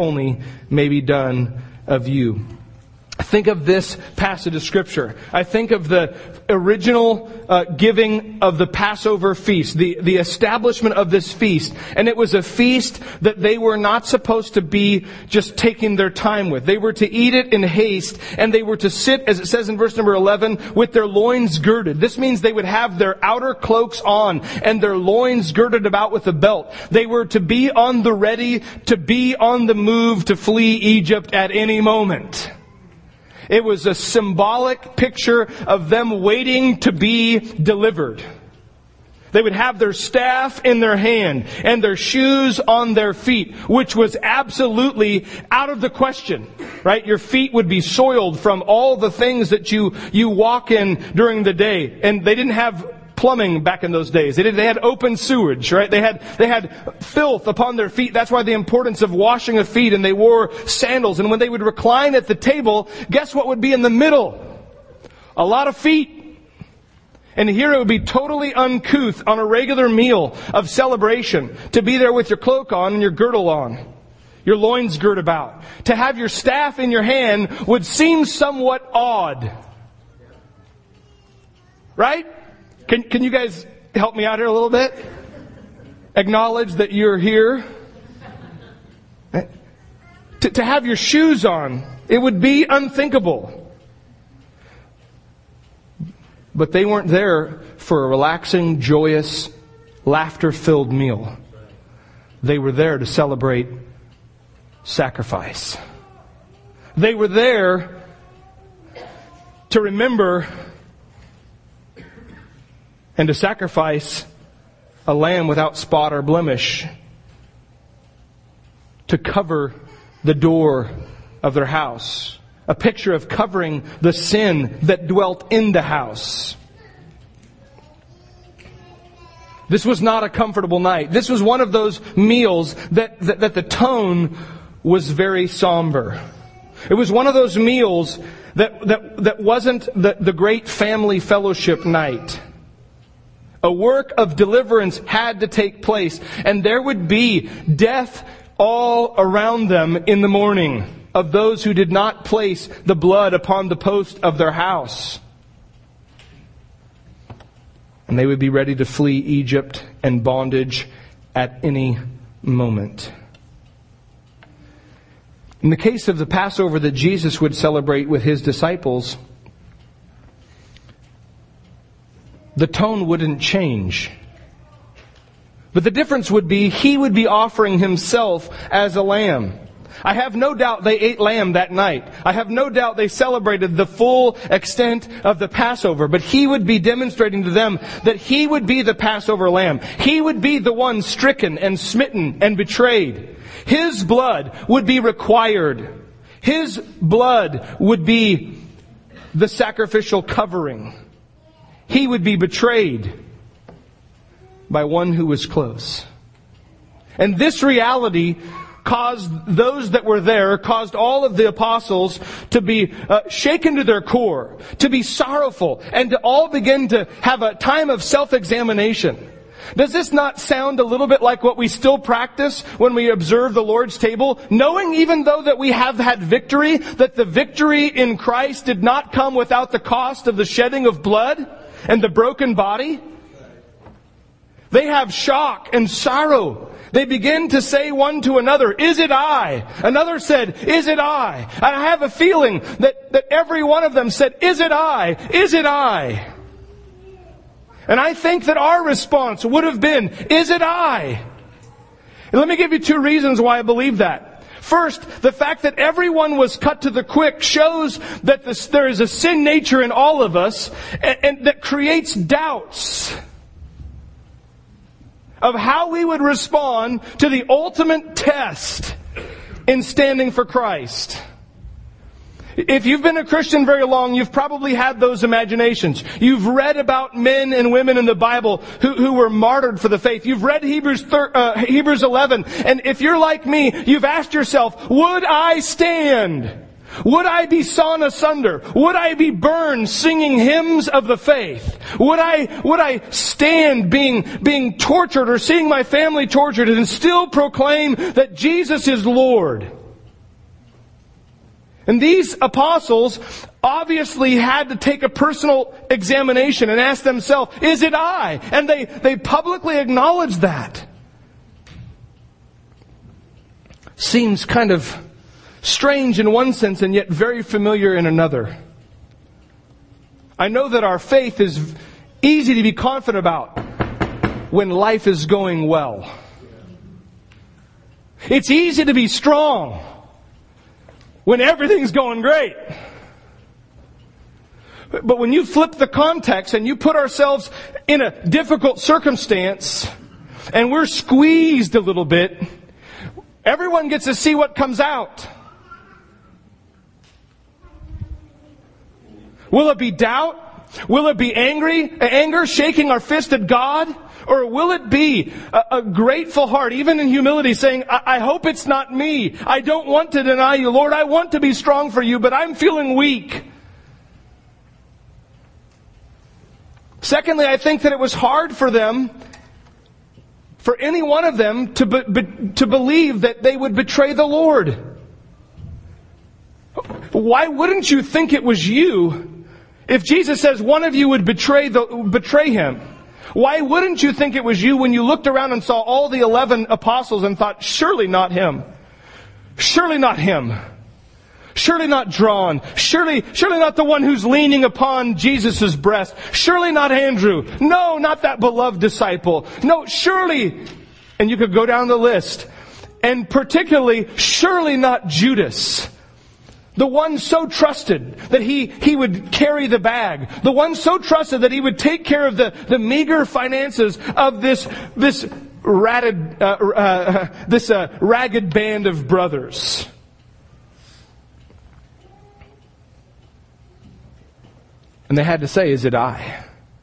may be done of you. Think of this passage of Scripture. I think of the original giving of the Passover feast, the establishment of this feast. And it was a feast that they were not supposed to be just taking their time with. They were to eat it in haste, and they were to sit, as it says in verse number 11, with their loins girded. This means they would have their outer cloaks on and their loins girded about with a belt. They were to be on the ready, to be on the move to flee Egypt at any moment. It was a symbolic picture of them waiting to be delivered. They would have their staff in their hand and their shoes on their feet, which was absolutely out of the question, right? Your feet would be soiled from all the things that you walk in during the day. And they didn't have plumbing back in those days. They had open sewage, right? They had filth upon their feet. That's why the importance of washing of feet, and they wore sandals. And when they would recline at the table, guess what would be in the middle? A lot of feet. And here it would be totally uncouth on a regular meal of celebration to be there with your cloak on and your girdle on, your loins girt about. To have your staff in your hand would seem somewhat odd. Right? Can you guys help me out here a little bit? Acknowledge that you're here. To have your shoes on, it would be unthinkable. But they weren't there for a relaxing, joyous, laughter-filled meal. They were there to celebrate sacrifice. They were there to remember and to sacrifice a lamb without spot or blemish to cover the door of their house. A picture of covering the sin that dwelt in the house. This was not a comfortable night. This was one of those meals that the tone was very somber. It was one of those meals that wasn't the great family fellowship night. A work of deliverance had to take place, and there would be death all around them in the morning of those who did not place the blood upon the post of their house. And they would be ready to flee Egypt and bondage at any moment. In the case of the Passover that Jesus would celebrate with His disciples, the tone wouldn't change. But the difference would be He would be offering Himself as a lamb. I have no doubt they ate lamb that night. I have no doubt they celebrated the full extent of the Passover. But He would be demonstrating to them that He would be the Passover lamb. He would be the one stricken and smitten and betrayed. His blood would be required. His blood would be the sacrificial covering. He would be betrayed by one who was close. And this reality caused those that were there, caused all of the apostles to be shaken to their core, to be sorrowful, and to all begin to have a time of self-examination. Does this not sound a little bit like what we still practice when we observe the Lord's table? Knowing even though that we have had victory, that the victory in Christ did not come without the cost of the shedding of blood and the broken body? They have shock and sorrow. They begin to say one to another, "Is it I?" Another said, "Is it I?" And I have a feeling that every one of them said, "Is it I? Is it I?" And I think that our response would have been, "Is it I?" And let me give you two reasons why I believe that. First, the fact that everyone was cut to the quick shows that there is a sin nature in all of us and that creates doubts of how we would respond to the ultimate test in standing for Christ. If you've been a Christian very long, you've probably had those imaginations. You've read about men and women in the Bible who were martyred for the faith. You've read Hebrews 11. And if you're like me, you've asked yourself, would I stand? Would I be sawn asunder? Would I be burned singing hymns of the faith? Would I stand being tortured or seeing my family tortured and still proclaim that Jesus is Lord? And these apostles obviously had to take a personal examination and ask themselves, "Is it I?" And they publicly acknowledged that. Seems kind of strange in one sense and yet very familiar in another. I know that our faith is easy to be confident about when life is going well. It's easy to be strong when everything's going great. But when you flip the context and you put ourselves in a difficult circumstance and we're squeezed a little bit, everyone gets to see what comes out. Will it be doubt? Will it be anger shaking our fist at God? Or will it be a grateful heart, even in humility, saying, I hope it's not me. I don't want to deny you. Lord, I want to be strong for you, but I'm feeling weak. Secondly, I think that it was hard for them, for any one of them, to believe that they would betray the Lord. Why wouldn't you think it was you if Jesus says one of you would betray Him? Why wouldn't you think it was you when you looked around and saw all the 11 apostles and thought, surely not him. Surely not him. Surely not drawn. Surely not the one who's leaning upon Jesus' breast. Surely not Andrew. No, not that beloved disciple. No, surely. And you could go down the list. And particularly, surely not Judas. The one so trusted that he would carry the bag. The one so trusted that he would take care of the meager finances of this ragged band of brothers. And they had to say, is it I?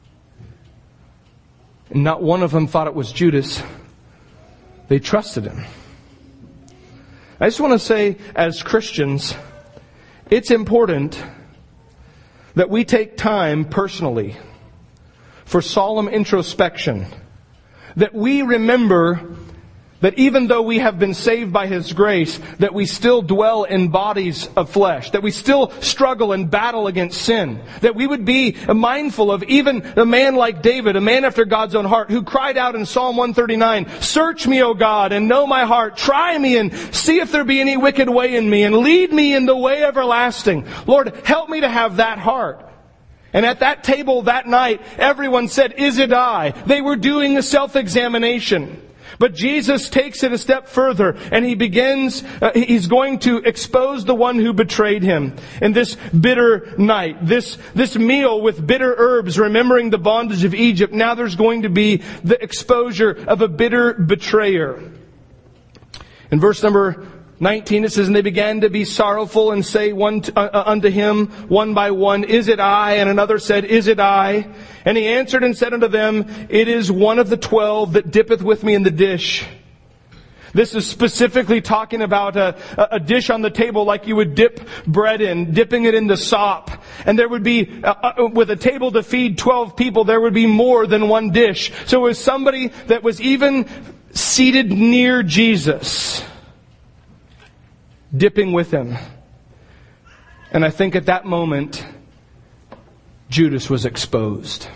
And not one of them thought it was Judas. They trusted him. I just want to say, as Christians, it's important that we take time personally for solemn introspection. That we remember that even though we have been saved by His grace, that we still dwell in bodies of flesh. That we still struggle and battle against sin. That we would be mindful of even a man like David, a man after God's own heart, who cried out in Psalm 139, "Search me, O God, and know my heart. Try me and see if there be any wicked way in me, and lead me in the way everlasting." Lord, help me to have that heart. And at that table that night, everyone said, "Is it I?" They were doing a self-examination. But Jesus takes it a step further, and he's going to expose the one who betrayed him. In this bitter night, this meal with bitter herbs, remembering the bondage of Egypt, now there's going to be the exposure of a bitter betrayer. In verse number 19, it says, "And they began to be sorrowful and say unto him one by one, Is it I? And another said, Is it I? And he answered and said unto them, It is one of the 12 that dippeth with me in the dish." This is specifically talking about a dish on the table like you would dip bread in, dipping it in the sop. And there would be, with a table to feed 12 people, there would be more than one dish. So it was somebody that was even seated near Jesus, dipping with him. And I think at that moment, Judas was exposed.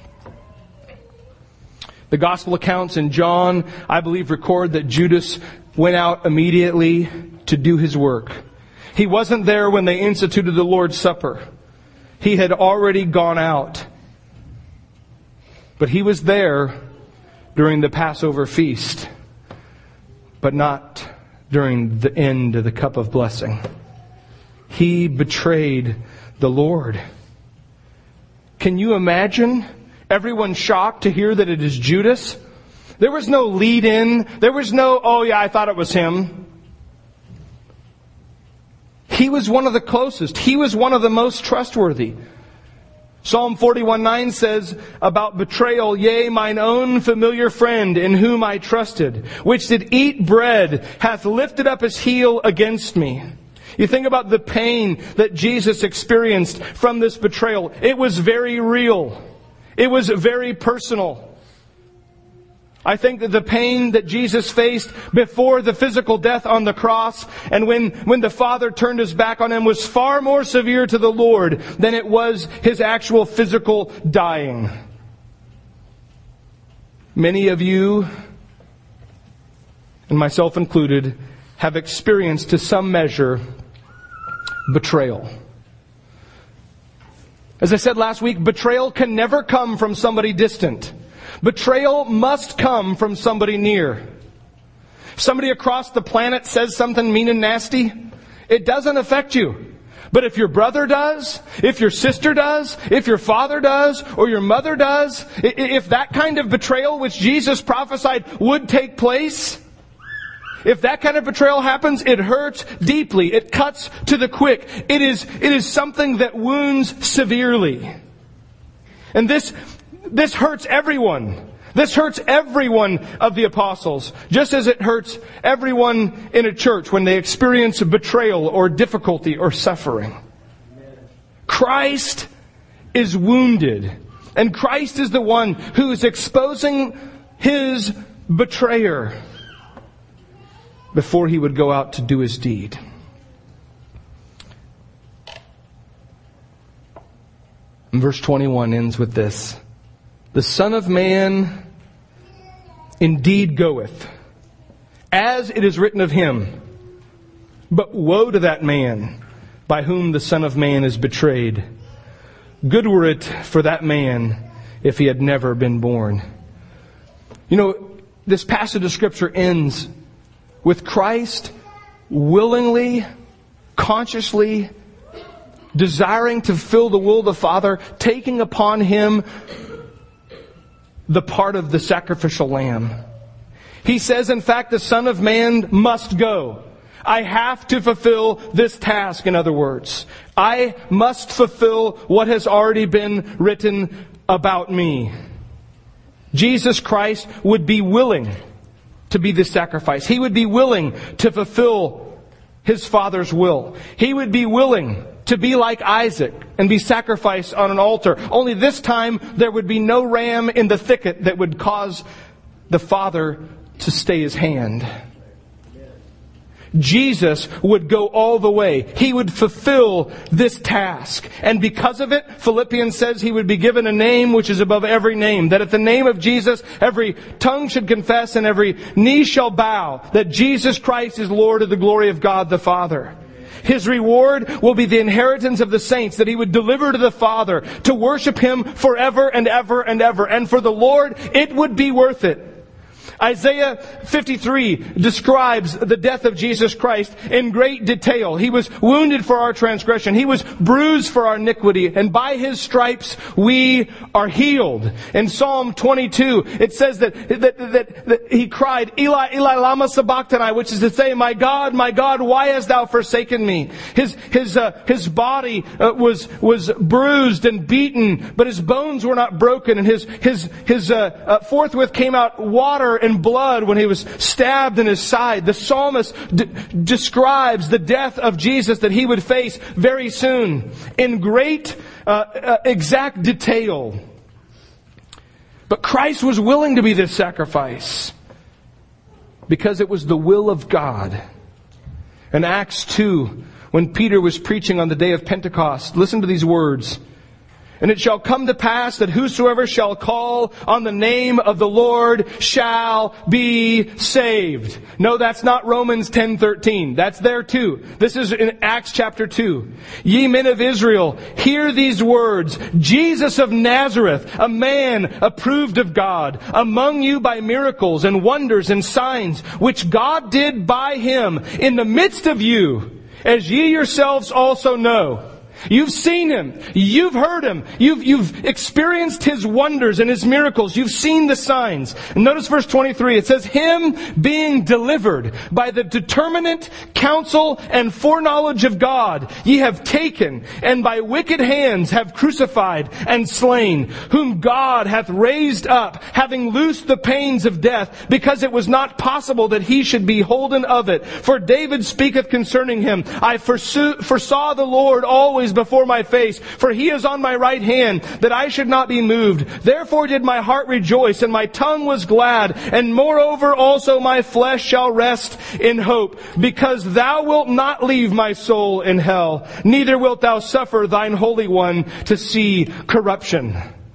The gospel accounts in John, I believe, record that Judas went out immediately to do his work. He wasn't there when they instituted the Lord's Supper. He had already gone out. But he was there during the Passover feast, but not during the end of the cup of blessing. He betrayed the Lord. Can you imagine everyone shocked to hear that it is Judas? There was no lead in. There was no, "Oh yeah, I thought it was him." He was one of the closest. He was one of the most trustworthy. Psalm 41:9 says about betrayal, "Yea, mine own familiar friend in whom I trusted, which did eat bread, hath lifted up his heel against me." You think about the pain that Jesus experienced from this betrayal. It was very real. It was very personal. I think that the pain that Jesus faced before the physical death on the cross, and when the Father turned His back on Him, was far more severe to the Lord than it was His actual physical dying. Many of you, and myself included, have experienced to some measure betrayal. As I said last week, betrayal can never come from somebody distant. Betrayal must come from somebody near. If somebody across the planet says something mean and nasty, it doesn't affect you. But if your brother does, if your sister does, if your father does, or your mother does, if that kind of betrayal which Jesus prophesied would take place, if that kind of betrayal happens, it hurts deeply. It cuts to the quick. It is something that wounds severely. And this hurts everyone. This hurts every one of the apostles, just as it hurts everyone in a church when they experience betrayal or difficulty or suffering. Christ is wounded, and Christ is the one who is exposing His betrayer before He would go out to do His deed. And verse 21 ends with this. The Son of Man indeed goeth, as it is written of Him. But woe to that man by whom the Son of Man is betrayed. Good were it for that man if he had never been born. You know, this passage of Scripture ends with Christ willingly, consciously, desiring to fulfill the will of the Father, taking upon Him the part of the sacrificial lamb. He says, in fact, the Son of Man must go. I have to fulfill this task, in other words. I must fulfill what has already been written about me. Jesus Christ would be willing to be the sacrifice. He would be willing to fulfill His Father's will. He would be willing to be like Isaac and be sacrificed on an altar. Only this time there would be no ram in the thicket that would cause the Father to stay His hand. Jesus would go all the way. He would fulfill this task. And because of it, Philippians says He would be given a name which is above every name. That at the name of Jesus, every tongue should confess and every knee shall bow that Jesus Christ is Lord to the glory of God the Father. His reward will be the inheritance of the saints that He would deliver to the Father to worship Him forever and ever and ever. And for the Lord, it would be worth it. Isaiah 53 describes the death of Jesus Christ in great detail. He was wounded for our transgression. He was bruised for our iniquity. And by His stripes we are healed. In Psalm 22, it says that He cried, Eli, Eli, lama sabachthani, which is to say, my God, why hast Thou forsaken me? His body was bruised and beaten, but His bones were not broken. And his forthwith came out water and blood when He was stabbed in His side. The psalmist describes the death of Jesus that He would face very soon in great exact detail. But Christ was willing to be this sacrifice because it was the will of God. In Acts 2, when Peter was preaching on the day of Pentecost, listen to these words. And it shall come to pass that whosoever shall call on the name of the Lord shall be saved. No, that's not Romans 10:13. That's there too. This is in Acts chapter 2. Ye men of Israel, hear these words. Jesus of Nazareth, a man approved of God, among you by miracles and wonders and signs, which God did by Him in the midst of you, as ye yourselves also know. You've seen Him. You've heard Him. You've experienced His wonders and His miracles. You've seen the signs. And notice verse 23. It says, Him being delivered by the determinate counsel and foreknowledge of God, ye have taken, and by wicked hands have crucified and slain, whom God hath raised up, having loosed the pains of death, because it was not possible that He should be holden of it. For David speaketh concerning Him, I foresaw the Lord always before my face, for He is on my right hand, that I should not be moved. Therefore did my heart rejoice, and my tongue was glad, and moreover also my flesh shall rest in hope, because Thou wilt not leave my soul in hell, neither wilt Thou suffer Thine Holy One to see corruption.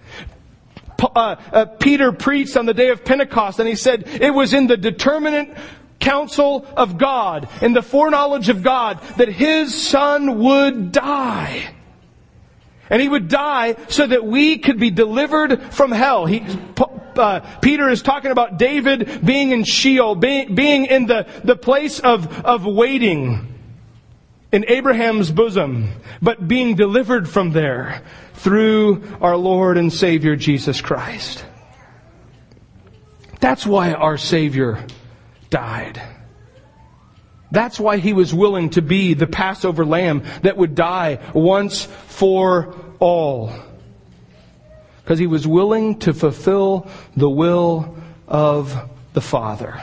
Peter preached on the day of Pentecost, and he said it was in the determinate counsel of God, in the foreknowledge of God, that His Son would die. And He would die so that we could be delivered from hell. Peter is talking about David being in Sheol, being in the place of waiting in Abraham's bosom, but being delivered from there through our Lord and Savior Jesus Christ. That's why our Savior died. That's why He was willing to be the Passover lamb that would die once for all. Because he was willing to fulfill the will of the Father.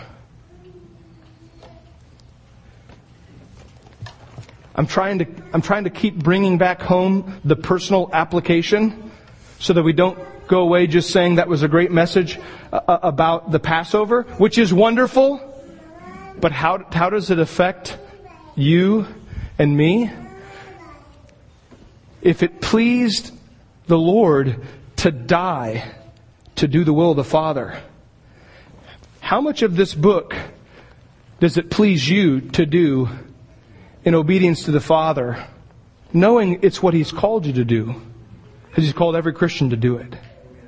I'm trying to keep bringing back home the personal application so that we don't go away just saying that was a great message about the Passover, which is wonderful. But how does it affect you and me? If it pleased the Lord to die to do the will of the Father, how much of this book does it please you to do in obedience to the Father, knowing it's what He's called you to do? Because He's called every Christian to do it.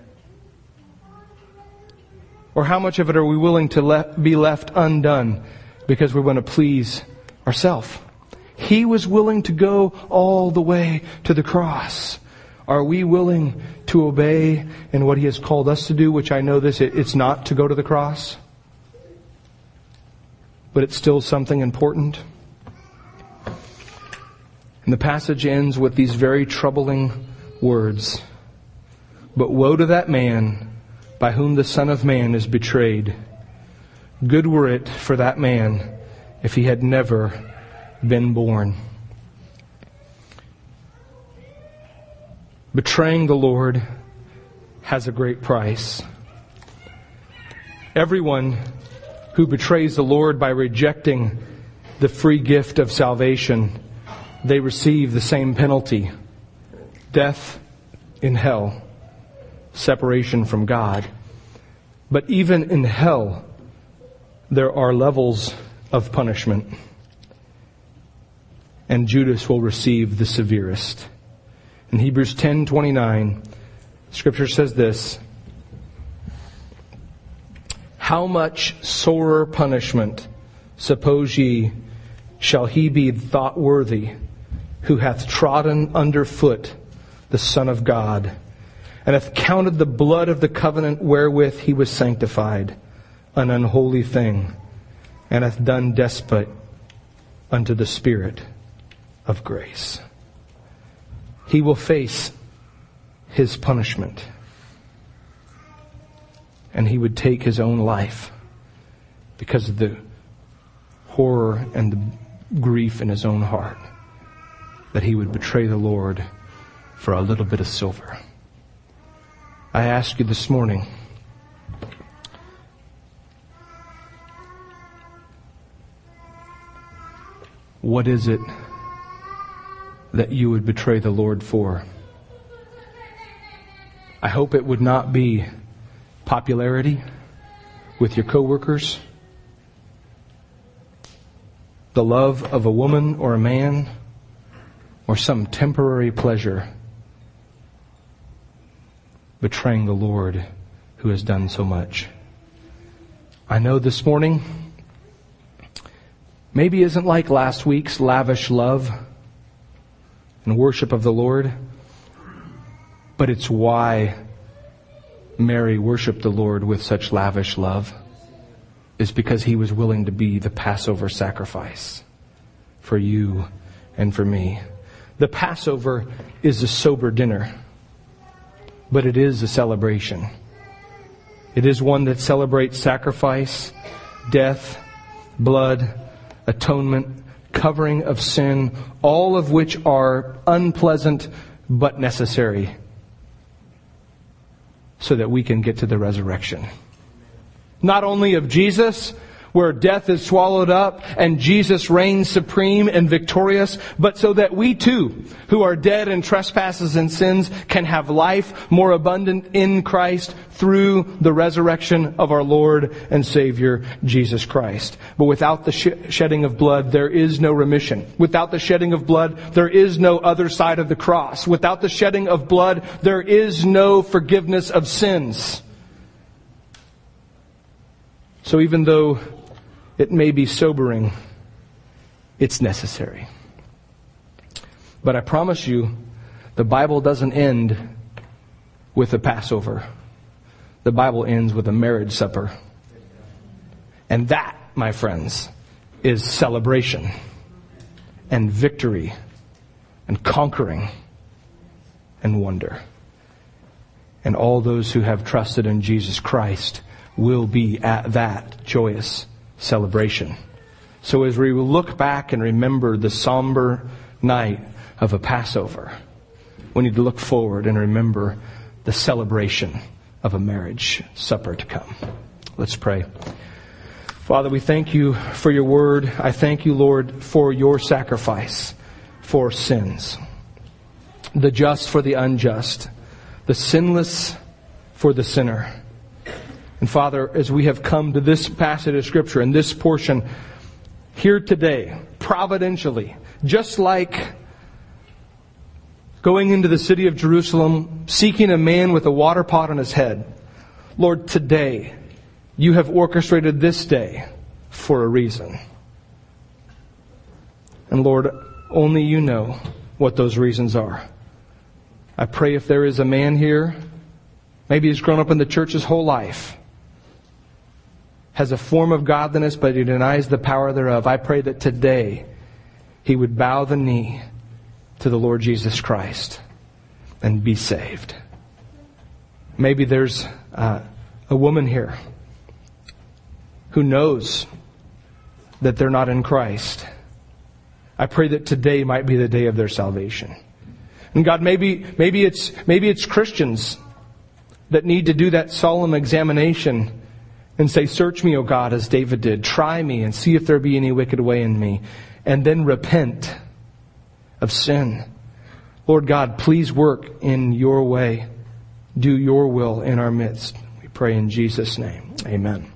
Or how much of it are we willing to be left undone because we want to please ourselves? He was willing to go all the way to the cross. Are we willing to obey in what He has called us to do? Which I know it's not to go to the cross, but it's still something important. And the passage ends with these very troubling words. But woe to that man by whom the Son of Man is betrayed. Good were it for that man if he had never been born. Betraying the Lord has a great price. Everyone who betrays the Lord by rejecting the free gift of salvation, they receive the same penalty: death in hell, separation from God. But even in hell, there are levels of punishment, and Judas will receive the severest. In Hebrews 10:29, Scripture says this: How much sorer punishment, suppose ye, shall he be thought worthy, who hath trodden under foot the Son of God, and hath counted the blood of the covenant wherewith he was sanctified an unholy thing, and hath done despite unto the Spirit of grace. He will face his punishment, and he would take his own life because of the horror and the grief in his own heart that he would betray the Lord for a little bit of silver. I ask you this morning, what is it that you would betray the Lord for? I hope it would not be popularity with your coworkers, the love of a woman or a man, or some temporary pleasure. Betraying the Lord who has done so much. I know this morning maybe isn't like last week's lavish love and worship of the Lord, but it's why Mary worshiped the Lord with such lavish love, is because He was willing to be the Passover sacrifice for you and for me. The Passover is a sober dinner, but it is a celebration. It is one that celebrates sacrifice, death, blood, atonement, covering of sin, all of which are unpleasant but necessary so that we can get to the resurrection. Not only of Jesus, where death is swallowed up and Jesus reigns supreme and victorious, but so that we too, who are dead in trespasses and sins, can have life more abundant in Christ through the resurrection of our Lord and Savior, Jesus Christ. But without the shedding of blood, there is no remission. Without the shedding of blood, there is no other side of the cross. Without the shedding of blood, there is no forgiveness of sins. So even though it may be sobering, it's necessary. But I promise you, the Bible doesn't end with a Passover. The Bible ends with a marriage supper. And that, my friends, is celebration and victory and conquering and wonder. And all those who have trusted in Jesus Christ will be at that joyous celebration. So as we look back and remember the somber night of a Passover, we need to look forward and remember the celebration of a marriage supper to come. Let's pray. Father, we thank you for your word. I thank you, Lord, for your sacrifice for sins. The just for the unjust. The sinless for the sinner. And Father, as we have come to this passage of Scripture and this portion here today, providentially, just like going into the city of Jerusalem, seeking a man with a water pot on his head, Lord, today, you have orchestrated this day for a reason. And Lord, only you know what those reasons are. I pray if there is a man here, maybe he's grown up in the church his whole life, has a form of godliness, but he denies the power thereof. I pray that today he would bow the knee to the Lord Jesus Christ and be saved. Maybe there's a woman here who knows that they're not in Christ. I pray that today might be the day of their salvation. And God, maybe it's Christians that need to do that solemn examination and say, search me, O God, as David did. Try me and see if there be any wicked way in me. And then repent of sin. Lord God, please work in your way. Do your will in our midst. We pray in Jesus' name. Amen.